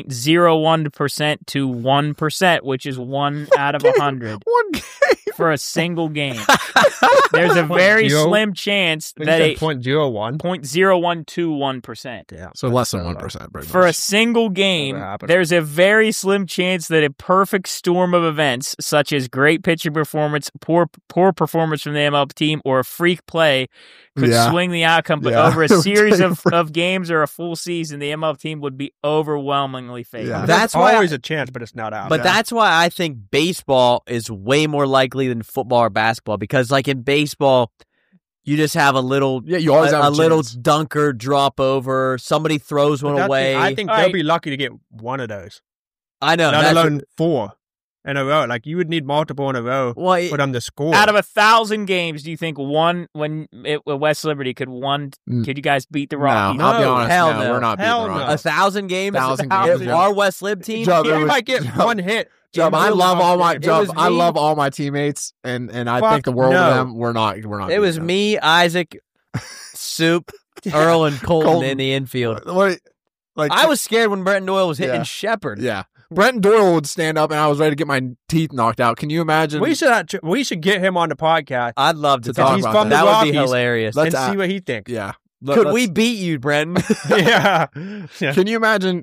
0.01% to 1%, which is 1 out of 100 One game. for a single game. There's a very Zero. slim chance You that said a 0.01. 0.0121%. Yeah. So less than 1%. pretty For a much. single game, Never happened. there's a very slim chance that a perfect storm of events, such as great pitching performance, poor performance from the MLB team, or a freak play, could Yeah. swing the outcome. But Yeah. over a It would series take of games or a full season, the MLB team would be overwhelmingly favored. Yeah. That's There's why always a chance, but it's not out. But that's why I think baseball is way more likely than football or basketball, because like in baseball, you just have a little Yeah, you always have a a little chance. dunker drop over, somebody throws But one that's the- away. I think All they'll right. be lucky to get one of those, I know. let that's alone 4 in a row. Like you would need multiple in a row well, for them to score. Out of 1,000 games, do you think one when West Liberty could you guys beat the No, Rockies? I'll be No. honest. Hell no, no. we're not beating Hell the no. Rockies. 1,000 games. 1,000 If games, our West Lib team. Job, You it was- might get one hit. Job, in I the love all my game. Job. was I me. love all my teammates, and I Fuck think the world no. of them. We're not. It was beating them. me, Isaac, Soup, Earl, and Colton, Colton. in the infield. What- Like I was scared when Brenton Doyle was hitting Yeah. Shepard. Yeah, Brenton Doyle would stand up, and I was ready to get my teeth knocked out. Can you imagine? We should get him on the podcast I'd love to To talk talk about about that. that. That would be He's from the hilarious. Let's and see what he thinks. yeah. Could we beat you, Brenton? yeah. Can you imagine?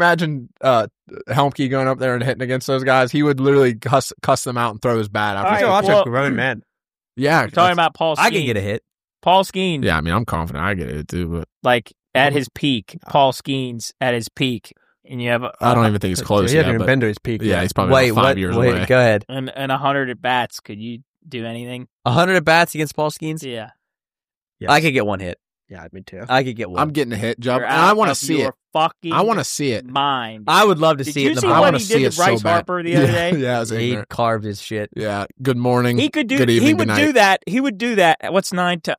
Helmke going up there and hitting against those guys? He would literally cuss them out and throw his bat All after. right, So each that's well- a grown man. Yeah, You're talking about Paul Skeens. I can get a hit. Paul Skeens, Yeah, I mean, I'm confident I get it too, but like at his peak, Paul Skeens at his peak, and you have I don't even think he's close He yet. hasn't even But been to his peak. yeah, yet. he's probably Wait, about 5 what? years Wait, away. go ahead. and 100 at bats. Could you do anything? 100 at bats against Paul Skeens? Yeah, Yes. I could get one hit. Yeah, me too. I could get one. I'm getting a hit, Job, You're and I out want to of see your it. Fucking I want to see it. mind. I would love to Did see you it in the see I what box. want he to see did it to so Bryce bad. Harper the other day? Yeah, I was He ignorant. carved his shit. Yeah. Good morning. He could do. Good evening. He good would night. do that. He would do that. What's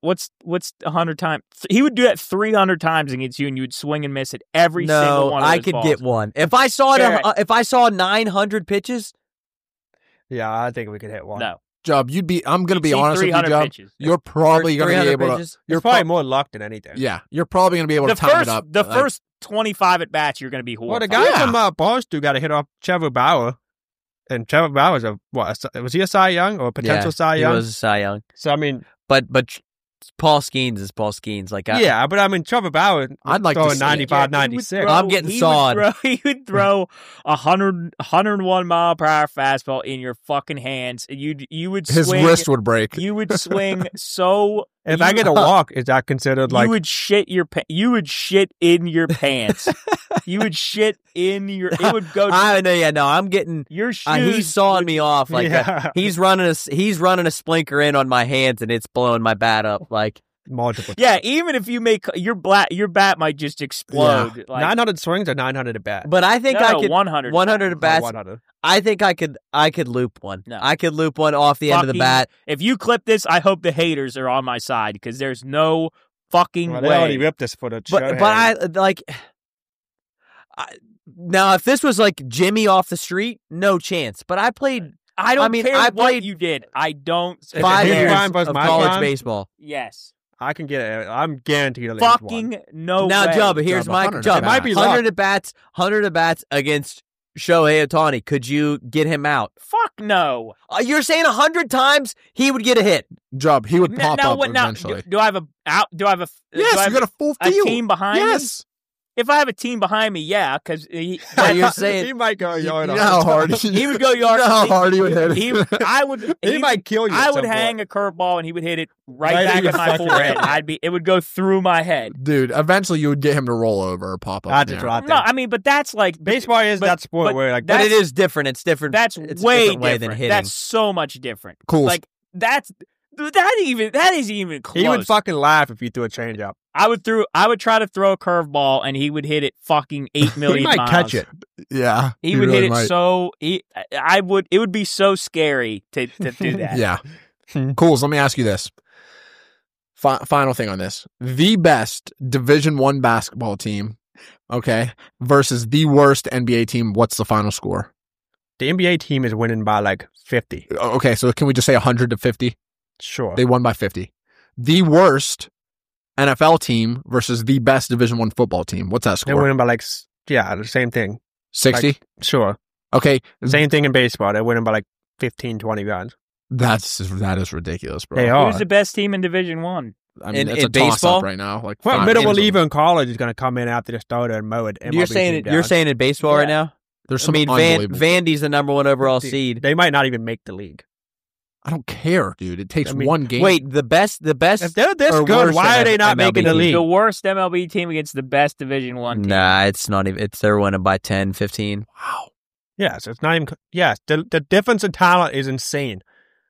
100 times? He would do that 300 times against you, and you would swing and miss it every single No, one. Of I those could balls. get one. If I saw it, Garrett. if I saw 900 pitches, Yeah, I think we could hit one. No, Job, I'm going to be See honest with you, 300 Job. pitches. You're probably going to be 300 able to. pitches? You're It's probably pro- more luck than anything. Yeah, you're probably going to be able The to time first, it up. the like- first 25 at bats, you're going to be Well, the horrified. guy Yeah. from Barstool got to hit off Trevor Bauer. And Trevor Bauer's was he a Cy Young or a potential yeah, Cy he Young? was a Cy Young. So, I mean, But Paul Skeens is Paul Skeens. Like, yeah, but I mean, Trevor Bauer I'd like to throwing see it. 95, Yeah, he would 96. throw- I'm getting he sawed. He would throw 101 mile per hour fastball in your fucking hands. You would his swing. wrist would break. You would swing so. If I get a walk, is that considered like you would shit you would shit in your pants. You would shit in your. It would go. I know. Yeah, no, I'm getting. Your shoes. He's sawing me off. Like Yeah. he's running a splinker in on my hands, and it's blowing my bat up. Like multiple? Yeah, even if you make your bat might just explode. Like 900 swings or 900 at bat? but I think no, I could 100. 100 at bats. 100. I think I could loop one. No. I could loop one off the end of the Fucking- bat. If you clip this, I hope the haters are on my side because there's no fucking Well, they already way. ripped us for the show. But I like. Now, if this was like Jimmy off the street, no chance. But I played I don't care I what played you did. I don't. 5 his years prime was of my college prime? baseball. Yes. I can get it. I'm guaranteed at least one. Fucking no Now, way. Jub, here's Jub, my 100 Jub. at bats. Might be 100 luck. 100 at bats against Shohei Ohtani. Could you get him out? Fuck no. You're saying 100 times he would get a hit. Job, he would pop now up what? Now eventually. do I have a out? Do I have a? Yes, do I you have got a full a field. team behind me? Yes. If I have a team behind me, yeah, because You're saying He might go yard You on know how hard he would go yard. You know how hard he would hit it. I would. He might kill you. I at would some hang point. a curveball and he would hit it right Right back in your at my fucking forehead. head. It would go through my head. Dude, eventually you would get him to roll over or pop up. That's in just the air. right No, there. I mean, but that's like Baseball is but- that sport but where like but it that's- is different. It's different. That's it's way a different way than different. hitting. That's so much different. Cool. Like that is even close. he would fucking laugh if you threw a changeup. I would try to throw a curveball and he would hit it fucking 8 million He might miles. catch it. Yeah. He would really hit it might. so it would be so scary to do that. Yeah. Cool. So let me ask you this. Final thing on this. The best Division 1 basketball team, okay, versus the worst NBA team, what's the final score? The NBA team is winning by like 50. Okay, so can we just say 100 to 50? Sure. They won by 50. The worst NFL team versus the best Division 1 football team, what's that They're score? winning by like, the same thing. 60? Sure. Okay, Same thing in baseball. They're winning by like 15, 20 guns. that is ridiculous, bro. They are. Who's the best team in Division 1? I mean, In- it's a in toss-up baseball? right now. Like Well, fine, middle games reliever over. in college is going to come in after the starter and mow it. You're saying in baseball right now? There's I some mean, unbelievable. Vandy's the number 1 overall seed. They might not even make the league. I don't care, dude. It takes I mean, one game. Wait, the best. If they're this or good, worse why than are they not MLB making the team. league? The worst MLB team against the best Division 1 team. Nah, it's not even. They're winning by 10, 15. Wow. Yes, it's not even. Yes, the difference in talent is insane.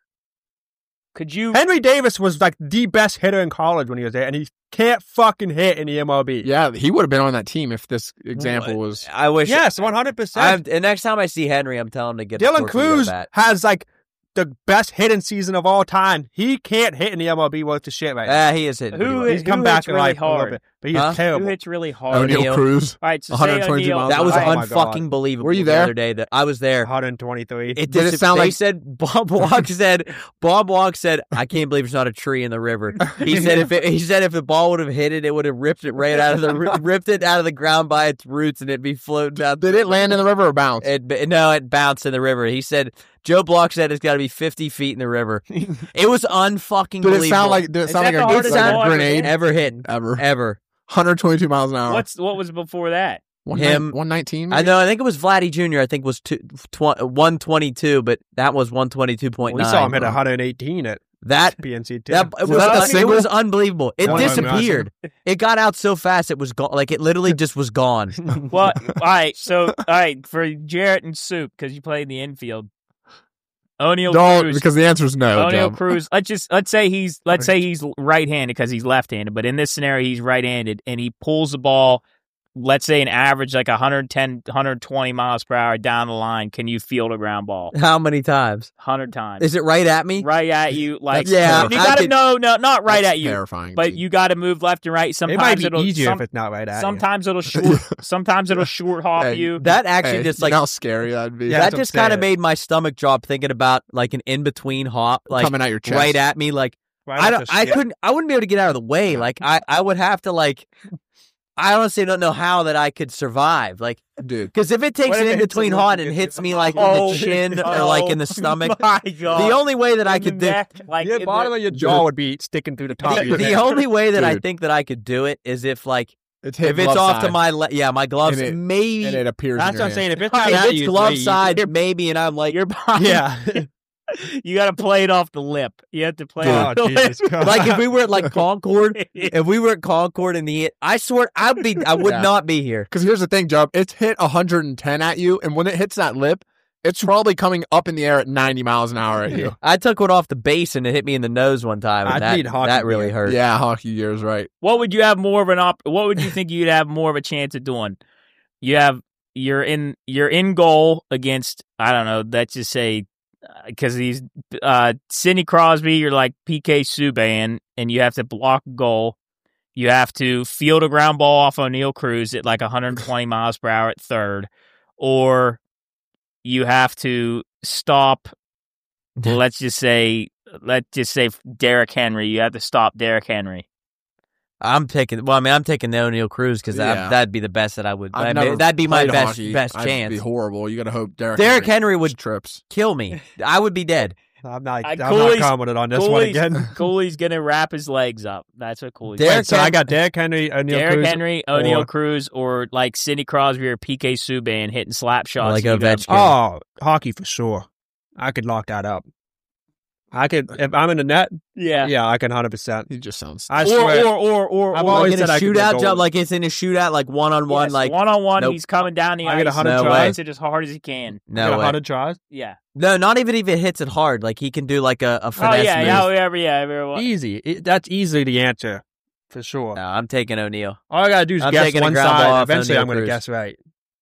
Could you Henry Davis was like the best hitter in college when he was there, and he can't fucking hit in the MLB. Yeah, he would have been on that team if this example was. I wish. Yes, 100%. And next time I see Henry, I'm telling him to get a Dylan torpedo Cruz bat. has like the best hitting season of all time. He can't hit in the MLB worth the shit right now. He is hitting. Who pretty well. is- He's come who back hits in really life a little hard? bit, but he's Huh? terrible. who hits really hard? O'Neal O'Neal. Cruz. All right, so 122 say O'Neal. miles That was Oh my unfucking believable. Were you the there? other day? That I was there. 123. It Did it sound they like- said Bob Walk said I can't believe there's not a tree in the river. He said if the ball would have hit it, it would have ripped it right out of the ground by its roots and it'd be floating out. Did it land in the river or bounce? It bounced in the river. He said Joe Block said it's got to be 50 feet in the river. It was unfucking Did believable. it sound like Is that the a hardest ball ever grenade? ever hit Ever. ever. 122 miles an hour. What was before that? Him- 119? I know. I think it was Vladdy Jr. I think was 122, but that was 122.9. We saw him hit 118 at That PNC too. That, it, was, that a it was unbelievable. It One disappeared. It got out so fast it was gone. Like it literally just was gone. Well, all right, for Jarrett and Soup, because you played in the infield. O'Neal No, Cruz. because the answer is no. O'Neal Joe. Cruz. Let's say he's right-handed because he's left-handed, but in this scenario he's right-handed and he pulls the ball. Let's say an average like 110, 120 miles per hour down the line. Can you field a ground ball How many times? 100 times? Is it right at me? Right at you, like Yeah, You I got to could- no, not right That's at you, terrifying. but you got to move left and right. it Sometimes might be it'll easier if it's not right at you. sometimes it'll short. Sometimes it'll short hop Hey, you. That actually Hey, just you like know how scary that'd be. Yeah, that that's what just I'm kind of saying. made my stomach drop thinking about like an in between hop, like coming out your chest. right at me. Like Right off the I shit. wouldn't be able to get out of the way. Like I would have to like. I honestly don't know how that I could survive. Like, Dude. because if it takes What if an it in hits between the hot roof and and hits gets me you? like in the chin or like in the stomach, My God. the only way that I could do like The in bottom the- of your jaw would be sticking through the top of your the head. only way that I Dude. think that I could do it is if like It's hit if it's glove off to side, my gloves, And it- maybe and it appears. That's in what your I'm saying. hand. If it's not if at it's you, glove it's side, maybe, and I'm like, you're behind. Yeah. You got to play it off the lip. You have to play it Oh, off the Jesus lip. Christ. like if we were at like Concord, if we were at Concord and I swear I would Yeah. not be here. Because here's the thing, Joe. It's hit 110 at you, and when it hits that lip, it's probably coming up in the air at 90 miles an hour at you. I took one off the base and it hit me in the nose one time. And I'd need hockey that really gear. hurt. Yeah, hockey gears, right? What would you have more of what would you think you'd have more of a chance of doing? You're in goal against, I don't know, let's just say because he's Sidney Crosby, you're like PK Subban, and you have to block goal. You have to field a ground ball off O'Neal Cruz at like 120 miles per hour at third, or you have to stop. Let's just say Derrick Henry. You have to stop Derrick Henry. I'm taking the O'Neal Cruz because that'd be the best that I would. That'd be my best chance. It'd be horrible. You got to hope Derrick Henry would trips. kill me. I would be dead. I'm not commenting on this one again. Cooley's gonna wrap his legs up. That's what Cooley's. So I got Derrick Henry, O'Neal Cruz, or like Sidney Crosby or PK Subban hitting slap shots. Like Ovechkin. Oh, hockey for sure. I could lock that up. I could, if I'm in the net. Yeah, I can 100%. He just sounds. I swear. Or I've always like in said a shootout job, like it's in a shootout, like one-on-one, yes, like one-on-one. Nope. He's coming down the ice. I get 100 No tries. Hits it as hard as he can. No way. 100 tries. Yeah. No, not even if it hits it hard. Like he can do like a finesse move. Yeah. Easy. That's easily the answer for sure. No, I'm taking O'Neal. All I gotta do is I'm guess taking a one ground ball side. off Eventually, O'Neal I'm gonna Cruz. guess right.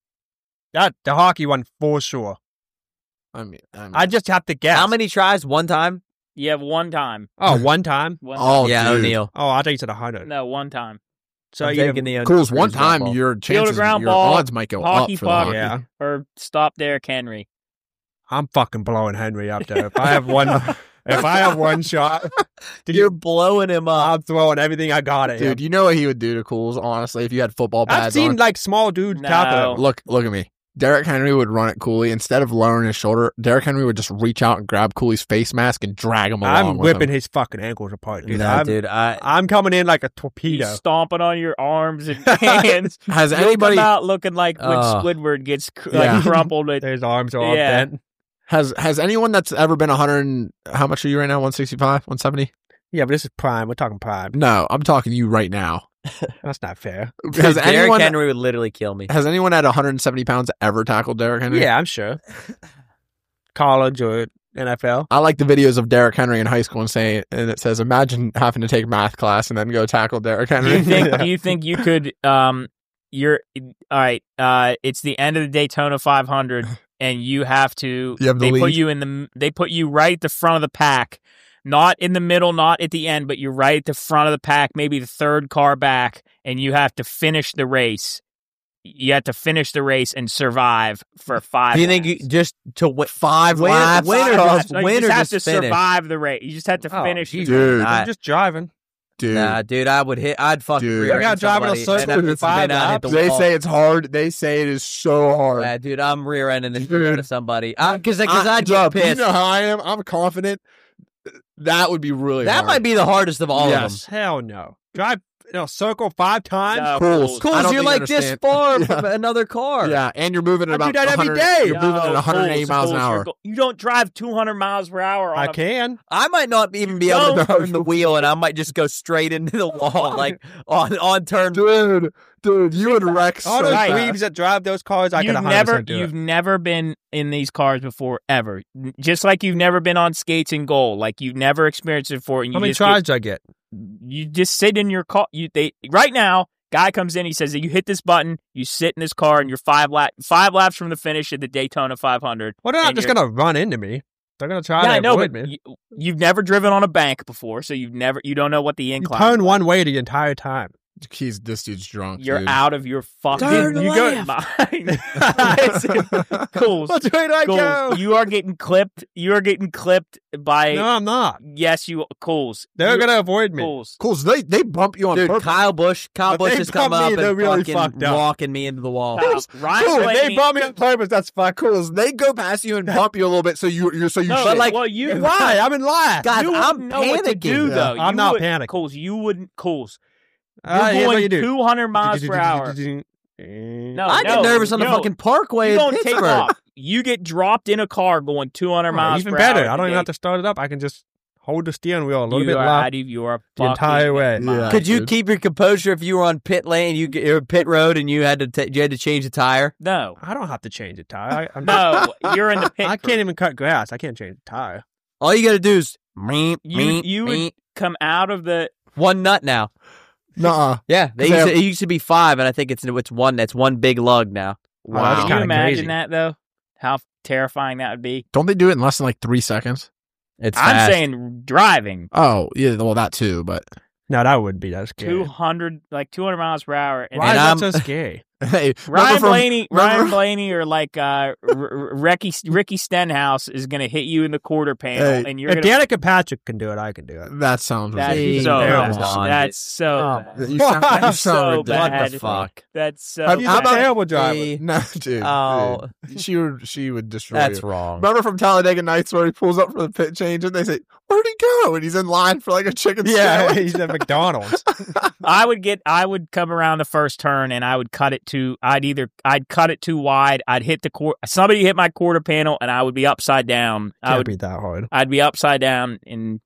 The hockey one for sure. I mean, I just have to guess. How many tries? One time? You have one time. Oh, one time. Oh, yeah, dude. O'Neal. Oh, I think it's at 100. No, one time. So I'm you taking the O'Neal Cool's one Cruz ground time. ball. Your chances, ground your ball, odds might go hockey up for puck. the hockey. Yeah, Or stop Derrick Henry. I'm fucking blowing Henry up there. If I have one shot, You're blowing him up. I'm throwing everything I got at him. Dude, you know what he would do to Cool's, honestly, if you had football pads I've seen on? like small dudes tackle him. Look at me. Derrick Henry would run at Cooley. Instead of lowering his shoulder, Derrick Henry would just reach out and grab Cooley's face mask and drag him along I'm with whipping him. his fucking ankles apart, dude. No, dude. I'm coming in like a torpedo. He's stomping on your arms and hands. Has You'll anybody come out looking like when Oh. Squidward gets Yeah. crumpled. His arms are all Yeah. bent. has anyone that's ever been 100 how much are you right now? 165, 170? Yeah, but this is prime. We're talking prime. No, I'm talking you right now. That's not fair. Has Derrick anyone Henry would literally kill me. has anyone at 170 pounds ever tackled Derrick Henry? Yeah, I'm sure. College or NFL. I like the videos of Derrick Henry in high school and it says, imagine having to take math class and then go tackle Derrick Do Henry. you think you could you're all right, it's the end of the Daytona 500 and you have to You have the they put lead? you they put you right at the front of the pack. Not in the middle, not at the end, but you're right at the front of the pack, maybe the third car back, and you have to finish the race. You have to finish the race and survive for 5 Do you think laps. you just to win 5 laps? win or No, just you win or just have just to finish? survive the race. You just have to Oh, finish. geez. Dude. I'm just driving. Dude. Nah, dude, I'd fucking Dude. rear I gotta end drive in a somebody circle and for then 5 spin out and hit the They wall. say it's hard. They say it is so hard. Yeah, dude, I'm rear ending the shit Dude. out of somebody. Because I'd get Dub, pissed. You know how I am. I'm confident. That would be really That hard. might be the hardest of all Yes. of them. Hell no. Drive circle 5 times. No, Cool. Cool. I don't Cool, you're think like you this understand. far Yeah. from another car. Yeah, and you're moving at I do about that every 100 day. You're moving at 180 miles an hour. You don't drive 200 miles per hour. I can. I might not even be able to turn the wheel, and I might just go straight into the wall, like on turn. Dude, you would wreck so All those fast. dweebs that drive those cars, I can 100% do You've it. never been in these cars before, ever. Just like you've never been on skates and goal. Like you've never experienced it before. And How you many just tries do I get? you just sit in your car. Right now, guy comes in. He says that you hit this button, you sit in this car, and you're 5 laps from the finish at the Daytona 500. Well, they're not and just you're- going to run into me. They're going to try Yeah, to I know, avoid but me. you've never driven on a bank before, so you don't know what the You incline. turn is one like. way the entire time. This dude's drunk. You're dude. out of your fucking. Turn you go left. Listen, Cool. Which way do I go? You are getting clipped. You are getting clipped by. No, I'm not. Yes, you. Cools. They're going to avoid me. Cools. Cool. So they bump you on Dude, purpose. Kyle Busch If they has come bump me, up they're and really fucking fucked up. walking me into the wall. Ryan Cool, If Blaney- they bump me on purpose, that's fuck. Cool. They go past you and bump you a little bit, so you No, shit. like- well, you Why? I'm in last. God, you I'm wouldn't know what to panicking. do Yeah. though. I'm You not would- panicking. Cools, you wouldn't. Cools. You're Here's what going you do. 200 miles per hour. No, No, I get nervous on the fucking parkway You in don't take Pittsburgh. off. You get dropped in a car going 200 miles even per better. hour. I don't even have to start it up. I can just hold the steering wheel a little You bit are loud. out of your the entire way. mind. Yeah. Could you dude. keep your composure if you were on pit lane, or pit road, and you had to you had to change the tire? No. I don't have to change the tire. No, you're in the pit. I can't even cut grass. I can't change the tire. All you got to do is You would come out of the. one nut now. Nuh-uh. Yeah, Because it used to be 5, and I think it's one. That's one big lug now. Wow. that's Can you kinda imagine crazy. that though? How terrifying that would be. Don't they do it in less than like 3 seconds? It's I'm fast. saying driving. Oh, yeah. Well, that too, but No, that would be that scary. 200 miles per hour. And Why And is that so scary? Hey, Ryan remember Blaney, or like Ricky Stenhouse is going to hit you in the quarter panel, Hey, and you're If going to. Danica Patrick can do it, I can do it. That sounds That's ridiculous. so Come bad. on. That's so bad. You sound, you That's so sound ridiculous. bad. What the fuck? That's so How He's bad. a about- terrible driver. Hey, No, dude. Oh. Dude. She would destroy that's you. wrong. Remember from Talladega Nights where he pulls up for the pit change and they say, "Where'd he go?" And he's in line for like a chicken Yeah, sandwich. he's at McDonald's. I would come around the first turn and I would cut it to. I'd cut it too wide. I'd hit somebody hit my quarter panel and I would be upside down. Can't be that hard. I'd be upside down and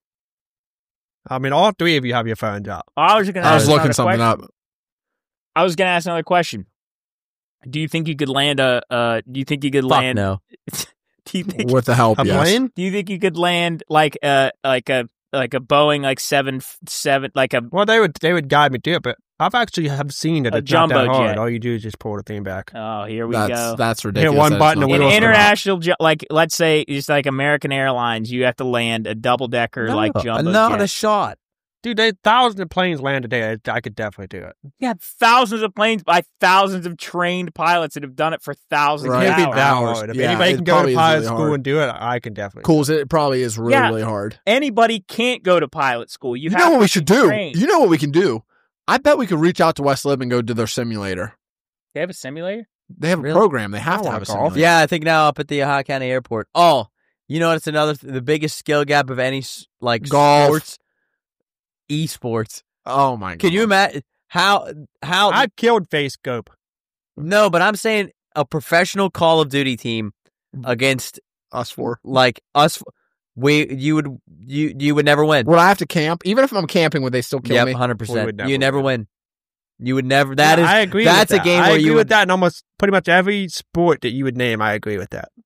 I mean, all three of you have your phones out. I was going to. I was ask looking another something question. up. I was going to ask another question. Do you think you could land a? Do you think you could Fuck land? no. Do you think? With the help, A yes. plane? Do you think you could land like a Boeing like 7 like a? Well, they would guide me to it, but I've actually have seen that A it's not that jumbo hard. jet. All you do is just pull the thing back. Oh, here we go. That's ridiculous. one that it's button, not the In wheels that come out. international, like let's say it's like American Airlines, you have to land a double decker like jumbo Not jet. a shot. Dude, thousands of planes land a day. I could definitely do it. You have thousands of planes by thousands of trained pilots that have done it for thousands Right. of Can't be hours. that Hours. hard. If Yeah, anybody it can go probably to is pilot really school hard. and do it, I can definitely. Cool. It probably is really, Yeah. really hard. Anybody can't go to pilot school. You You have know what to we be should do? trained. You know what we can do? I bet we could reach out to West Lib and go to their simulator. They have a simulator. They have Really? a program. They have I to wanna have a golf. simulator. Yeah, I think now up at the Ohio County Airport. Oh, you know what's the biggest skill gap of any like Golf. sports? Esports. Oh my god. Can you imagine how I've killed face scope. No, but I'm saying a professional Call of Duty team against us four? like us. You would never win. Would I have to camp? Even if I'm camping, would they still kill Yep, me? 100%. would never You never win. win. You would never. That is. I agree. That's with a that. game I where agree you with would. that in almost pretty much every sport that you would name. I agree with that.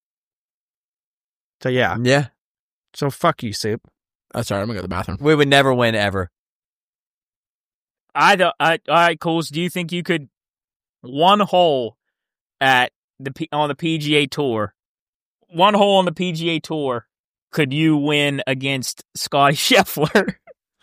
So yeah. Yeah, So fuck you, Soup. That's all right. I'm gonna go to the bathroom. we would never win ever. All right, Coles. Do you think you could one hole at on the PGA Tour? One hole on the PGA Tour. Could you win against Scotty Scheffler?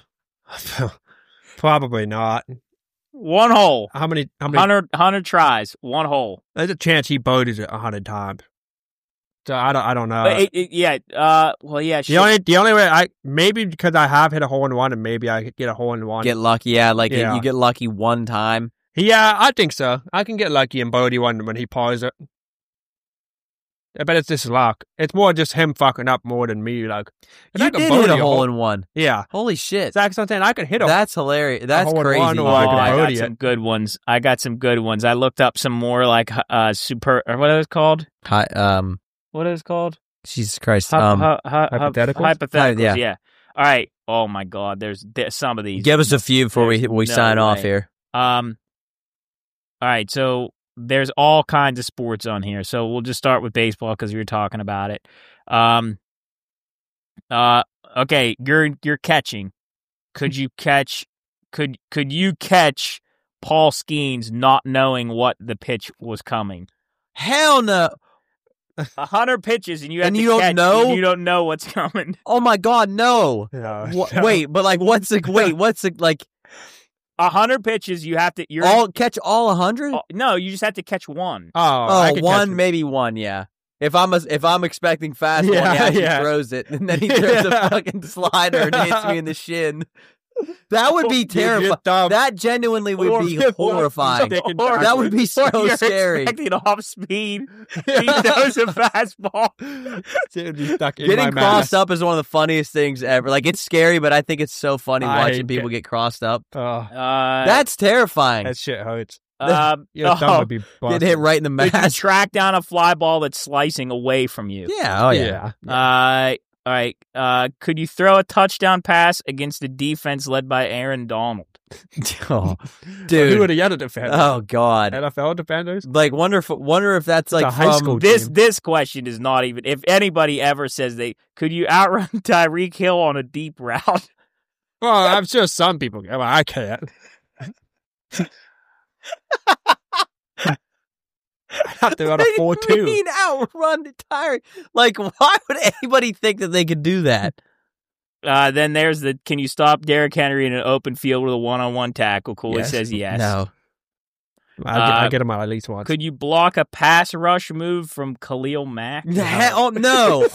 Probably not. One hole. How many? 100 tries. One hole. There's a chance he bogeyed it 100 times. So I don't know. But yeah. Well, yeah. The only way maybe because I have hit a hole in one and maybe I could get a hole in one. Get lucky, yeah. Like Yeah. you get lucky one time. Yeah, I think so. I can get lucky and bogey one when he pars it. I bet it's just luck. It's more just him fucking up more than me. Like if I You could did bogey hit a hole in one. Yeah, Holy shit! that's what I'm saying. I could hit a That's hilarious. That's hole in crazy. one Oh, or I could I got bogey some it. good ones. I looked up some more like super. Or what are those called? Hi, What is it called? Jesus Christ. Hypotheticals? Hypotheticals. Yeah. Yeah. All right. Oh my God. There's some of these. Give us a few before we No sign off way. here. All right. So there's all kinds of sports on here. So we'll just start with baseball because we were talking about it. Okay. You're catching. Could you catch? Could you catch Paul Skeens not knowing what the pitch was coming? Hell no. 100 pitches and you have And to you don't catch, know? and you don't know what's coming. Oh my God, no. Yeah. Wait, but like, what's the like? 100 pitches, you have to. You're Catch all 100? no, you just have to catch one. Oh, I could catch one, it. maybe one, yeah. If I'm expecting fastball, Yeah, and he yeah. throws it, and then he throws a fucking slider and hits me in the shin. That would be terrifying. dumb. That genuinely would be horrifying. Or- That would be so or you're scary. expecting off speed. He throws a fastball. It would be stuck in Getting my crossed mouth. up is one of the funniest things ever. Like, it's scary, but I think it's so funny I watching hate people get crossed up. Oh, That's terrifying. that shit hurts. Oh. Your thumb would be Get busted. hit right in the Did you mask. track down a fly ball that's slicing away from you? Yeah, oh yeah. All right. Could you throw a touchdown pass against a defense led by Aaron Donald? Oh, Who dude. would have yelled at defenders? Oh God. NFL defenders? Like wonder if that's like a high from school This question is not even. If anybody ever says could you outrun Tyreek Hill on a deep route? Well, I'm sure some people can. Well, I can't. I have to run a What do you 4-2. mean outrun the tire? Like, why would anybody think that they could do that? Then there's the, can you stop Derrick Henry in an open field with a one-on-one tackle? Cooley Yes. says yes. No. I get him at least once. Could you block a pass rush move from Khalil Mack? Oh, no.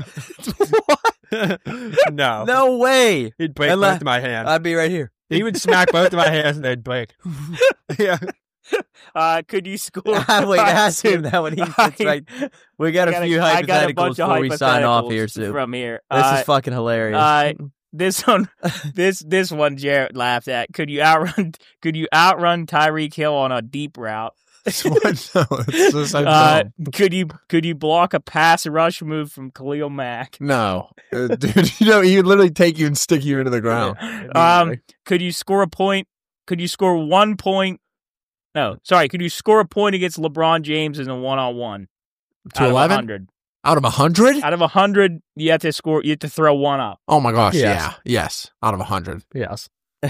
No. No way. He'd break Unless- both of my hands. I'd be right here. He would smack both of my hands and they'd break. Yeah. Could you score? Wait, ask him that when he gets right. We got a few I got a bunch hypotheticals of before we sign off hypotheticals here, Sue. from here. This is fucking hilarious. This one, this one, Jarrett laughed at. Could you outrun Tyreek Hill on a deep route? No, it's just so dumb. Could you block a pass rush move from Khalil Mack? No, dude, he would literally take you and stick you into the ground. Could you score a point? Could you score 1 point? No, sorry. Could you score a point against LeBron James in a 1-on-1? To 11? 100. Out of 100? Out of 100, you have to score. You have to throw one up. Oh my gosh, Yes. yeah, yes. Out of 100. Yes.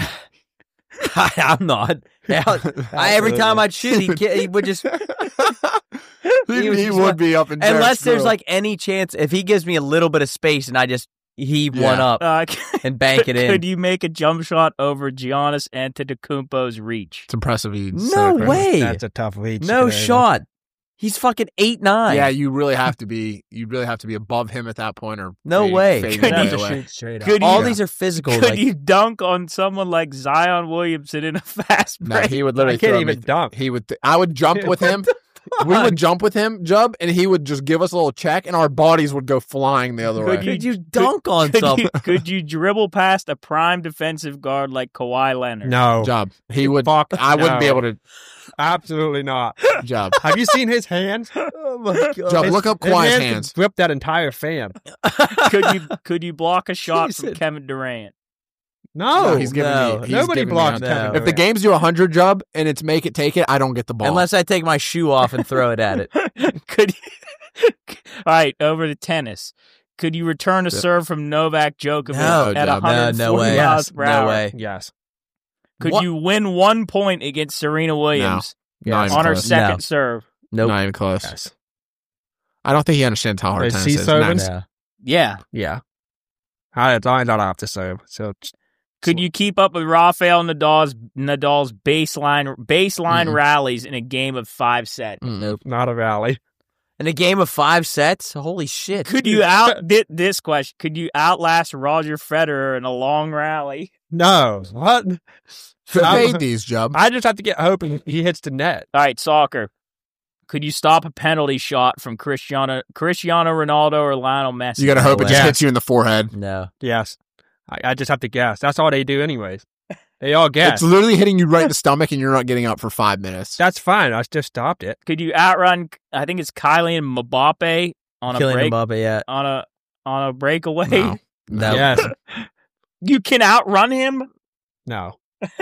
I'm not. Every time I'd shoot, he would just. he was just would be up in Unless Jarrett's there's grill. like any chance, if he gives me a little bit of space and I just heave one up and bank it in. Could you make a jump shot over Giannis Antetokounmpo's reach? It's impressive. No way. That's a tough reach. No shot. He's fucking 8'9". Yeah, you really have to be above him at that point, or No fade- way. fade Could the you other way. shoot straight up. Could All you- these are physical. Could like, you dunk on someone like Zion Williamson in a fast No, break? he would literally I can't throw even me. dunk. He would. I would jump with him. We would jump with him, Jub, and he would just give us a little check, and our bodies would go flying the other way. could you dunk on something? Could you dribble past a prime defensive guard like Kawhi Leonard? No. Jub, he would. Fuck, I wouldn't be no. able to. Absolutely not. Jub, Have you seen his hands? Oh my god. Jub, look up His Kawhi's hands hands. could grip that entire fan. Could you block a shot from Jesus. Kevin Durant? No. he's giving no. me. He's Nobody giving me blocks on- Kevin No. If the Durant. games do 100, Jub, and it's make it, take it, I don't get the ball. Unless I take my shoe off and throw it at it. Could you, all right, over to tennis. Could you return a serve from Novak Djokovic No, at Jub, 140 no way. miles per No hour? way. Yes. Could What? you win 1 point against Serena Williams Not even on her close. second No. serve? Nope. Not even close. Yes. I don't think he understands how hard Is tennis he is. serving? Next. No. Yeah. Yeah. I don't have to serve. So Could you keep up with Rafael Nadal's baseline Mm-mm. rallies in a game of 5 sets? Nope. not a rally. In a game of 5 sets? Holy shit. Could you this question? Could you outlast Roger Federer in a long rally? No. What? Fade these, Jub. I just have to get hoping he hits the net. All right, soccer. Could you stop a penalty shot from Cristiano Ronaldo or Lionel Messi? You got to hope it just Yeah. hits you in the forehead. No. Yes. I just have to guess. That's all they do anyways. They all guess. It's literally hitting you right in the stomach, and you're not getting up for 5 minutes. That's fine. I just stopped it. Could you outrun? I think it's Kylian Mbappe on Killing a break Mbappe, yeah. on a breakaway. No. No. Yes. You can outrun him. No.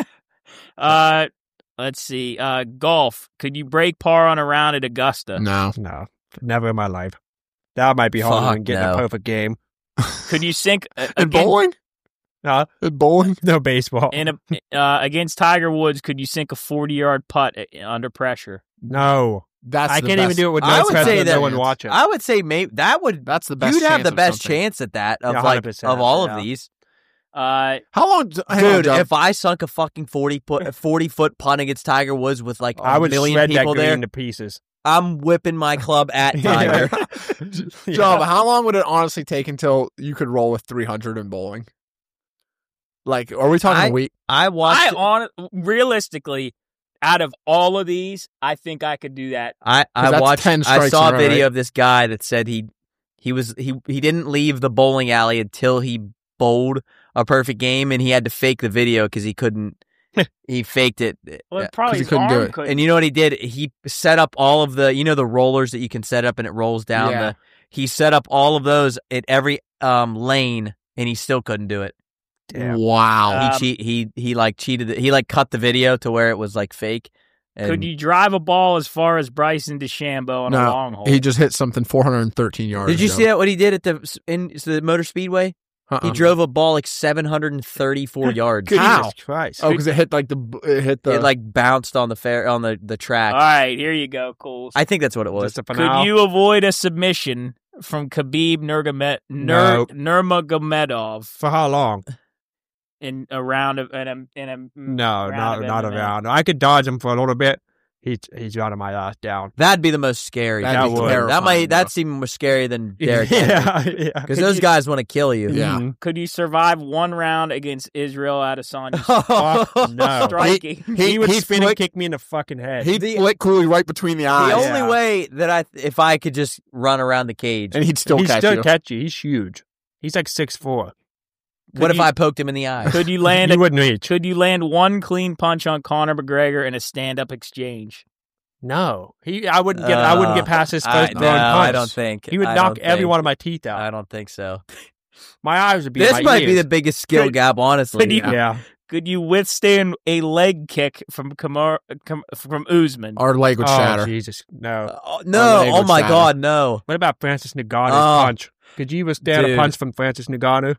Let's see. Golf. Could you break par on a round at Augusta? No. No. Never in my life. That might be harder Fuck than getting no. a perfect game. Could you sink In bowling? No. In bowling? No baseball. against Tiger Woods? Could you sink a 40-yard putt under pressure? No. That's I the can't best. even do it with I no would pressure say and that- no one watching. I would say maybe that would. That's the best. You'd have chance the of best something. chance at that of Yeah, like 100%, of all yeah. of these. How long? Hang on, Dude, Jub. if I sunk a fucking 40-foot putt against Tiger Woods with like I a would million shred that people green there, to pieces. I'm whipping my club at Tiger. Jub, how long would it honestly take until you could roll with 300 in bowling? Like, are we talking a week? I watched. Realistically, out of all of these, I think I could do that. I that's watched. 10 I strikes saw in a a row, video right? of this guy that said he didn't leave the bowling alley until he bowled a perfect game, and he had to fake the video because he couldn't. He faked it. Well, probably he his couldn't do arm it. couldn't. And you know what he did? He set up all of the, the rollers that you can set up and it rolls down. Yeah. He set up all of those at every lane, and he still couldn't do it. Damn. Wow. He like cheated. He like cut the video to where it was like fake. And Could you drive a ball as far as Bryson DeChambeau on a long hole? He just hit something 413 yards. Did you Jub. see that? What he did at the Motor Speedway? Uh-uh. He drove a ball like 734 yards. Could you- How? Jesus Christ. Oh, because it hit like it hit the. It like bounced on the track. All right, here you go, Coles. I think that's what it was. Just a Could finale. you avoid a submission from Khabib No. Nurmagomedov For how long? in a round of No, round of not MMA. around. I could dodge him for a little bit. He's running my ass down. That'd be the most scary. That'd be That terrifying, might. bro. That's even more scary than Derek. yeah. Because those guys want to kill you. Yeah. Mhm. Could you survive one round against Israel Adesanya? Fuck no. Striking. He would he'd spin and flick- kick me in the fucking head. He'd The- flick Cooley right between the eyes, The only Yeah. way that if I could just run around the cage. and he'd still He's catch still you. catch you. He's huge. He's like 6'4". What if you- I poked him in the eye? Could you land? You wouldn't reach. Could you land one clean punch on Conor McGregor in a stand-up exchange? No, I wouldn't get past his first throwing punch. I don't think. He would I knock don't every think. one of my teeth out. I don't think so. My eyes would be. in This my might be ears. the biggest skill Could- gap, honestly. could you- Yeah. Could you withstand a leg kick from Usman? Our leg would Oh shatter. Jesus, no. No! leg Oh would my shatter. God! No! What about Francis Ngannou's Oh. punch? Could you withstand Dude. a punch from Francis Ngannou?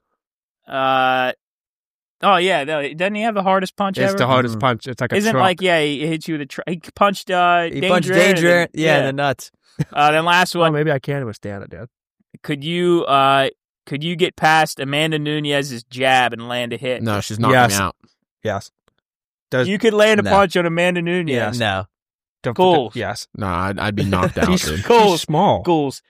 Oh yeah, doesn't he have the hardest punch It's ever? the hardest Mhm. punch. It's like a Isn't truck. like he hit you with a he punched He punched Danger. Danger. and Yeah, then, the nuts. then last Well, one. maybe I can withstand it, dude. Could you get past Amanda Nunez's jab and land a hit? No, she's knocking Yes. me out. Yes. You could land a No. punch on Amanda Nunez. Yes. No. Cool. Yes. No, I'd be knocked out, She's, dude. Cool. she's small. Goals.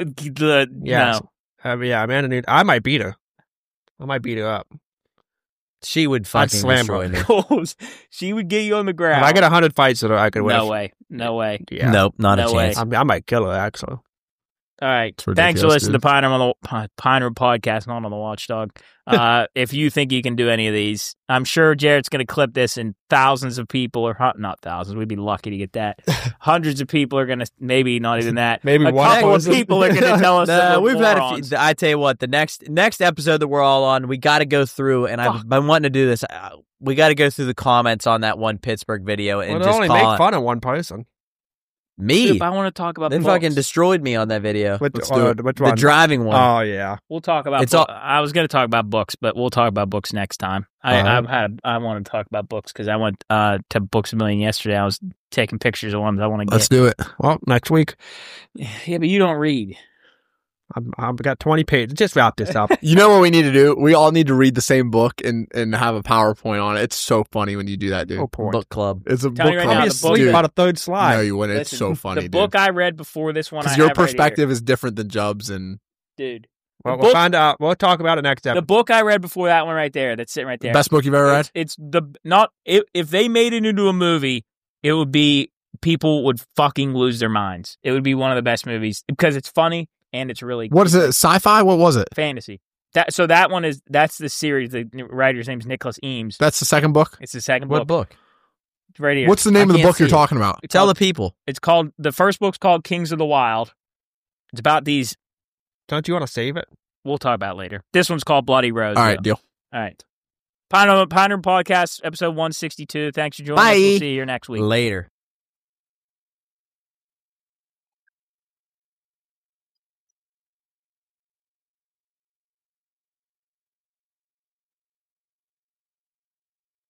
Yes. No. Yeah, Amanda I might beat her. I might beat her up. She would fucking slam destroy her. me. Goals. She would get you on the ground. If I get 100 fights with her, I could win. No way. No way. Yeah. Nope, not No a way. chance. I might kill her, actually. All right. It's Thanks for ridiculous, listening to Pine Room Podcast, not on the Watchdog. If you think you can do any of these, I'm sure Jarrett's going to clip this and thousands of people, or not thousands, we'd be lucky to get that. Hundreds of people are going to, maybe not even that. Maybe a one couple of person. people are going to tell us that No, we're we've had a morons. few. I tell you what, the next episode that we're all on, we got to go through, and I've been wanting to do this. We got to go through the comments on that one Pittsburgh video and Well, they just only call make it. fun of one person. Me. Dude, I want to talk about They books. fucking destroyed me on that video. Which, Let's do it. which The one? driving one. Oh, yeah. We'll talk about. It's all- I was going to talk about books, but we'll talk about books next time. I want to talk about books because I went to Books A Million yesterday. I was taking pictures of ones I want to Let's get. do it. Well, next week, Yeah, but you don't read. I've got 20 pages. Just wrap this up. You know what we need to do? We all need to read the same book and have a PowerPoint on it. It's so funny when you do that, dude. Oh, poor. Book club. It's a Tell book you right club. now, I'll be the book- asleep Dude, about a third slide. no, you wouldn't. It's Listen, so funny, The book dude. I read before this one, Because I your have right perspective is different than Jub's, and here. Dude. Well, The we'll book- find out. We'll talk about it next The episode. book I read before that one right there, that's sitting right there. best book you've ever read. It's the not if they made it into a movie, it would be people would fucking lose their minds. It would be one of the best movies because it's funny and it's really What is it? Sci-fi? What was it? fantasy. That's the series. The writer's name is Nicholas Eames. That's the second book. It's the second What book. book? It's right here. What's the name I of the can't book you're see it. talking about? It's Tell called, the people. It's called the first book's called Kings of the Wild. It's about these. Don't you want to save it? We'll talk about it later. This one's called Bloody Rose. All right, though. deal. All right. Pine Room Podcast, episode 162. Thanks for joining us. Bye. We'll see you here next week. Later.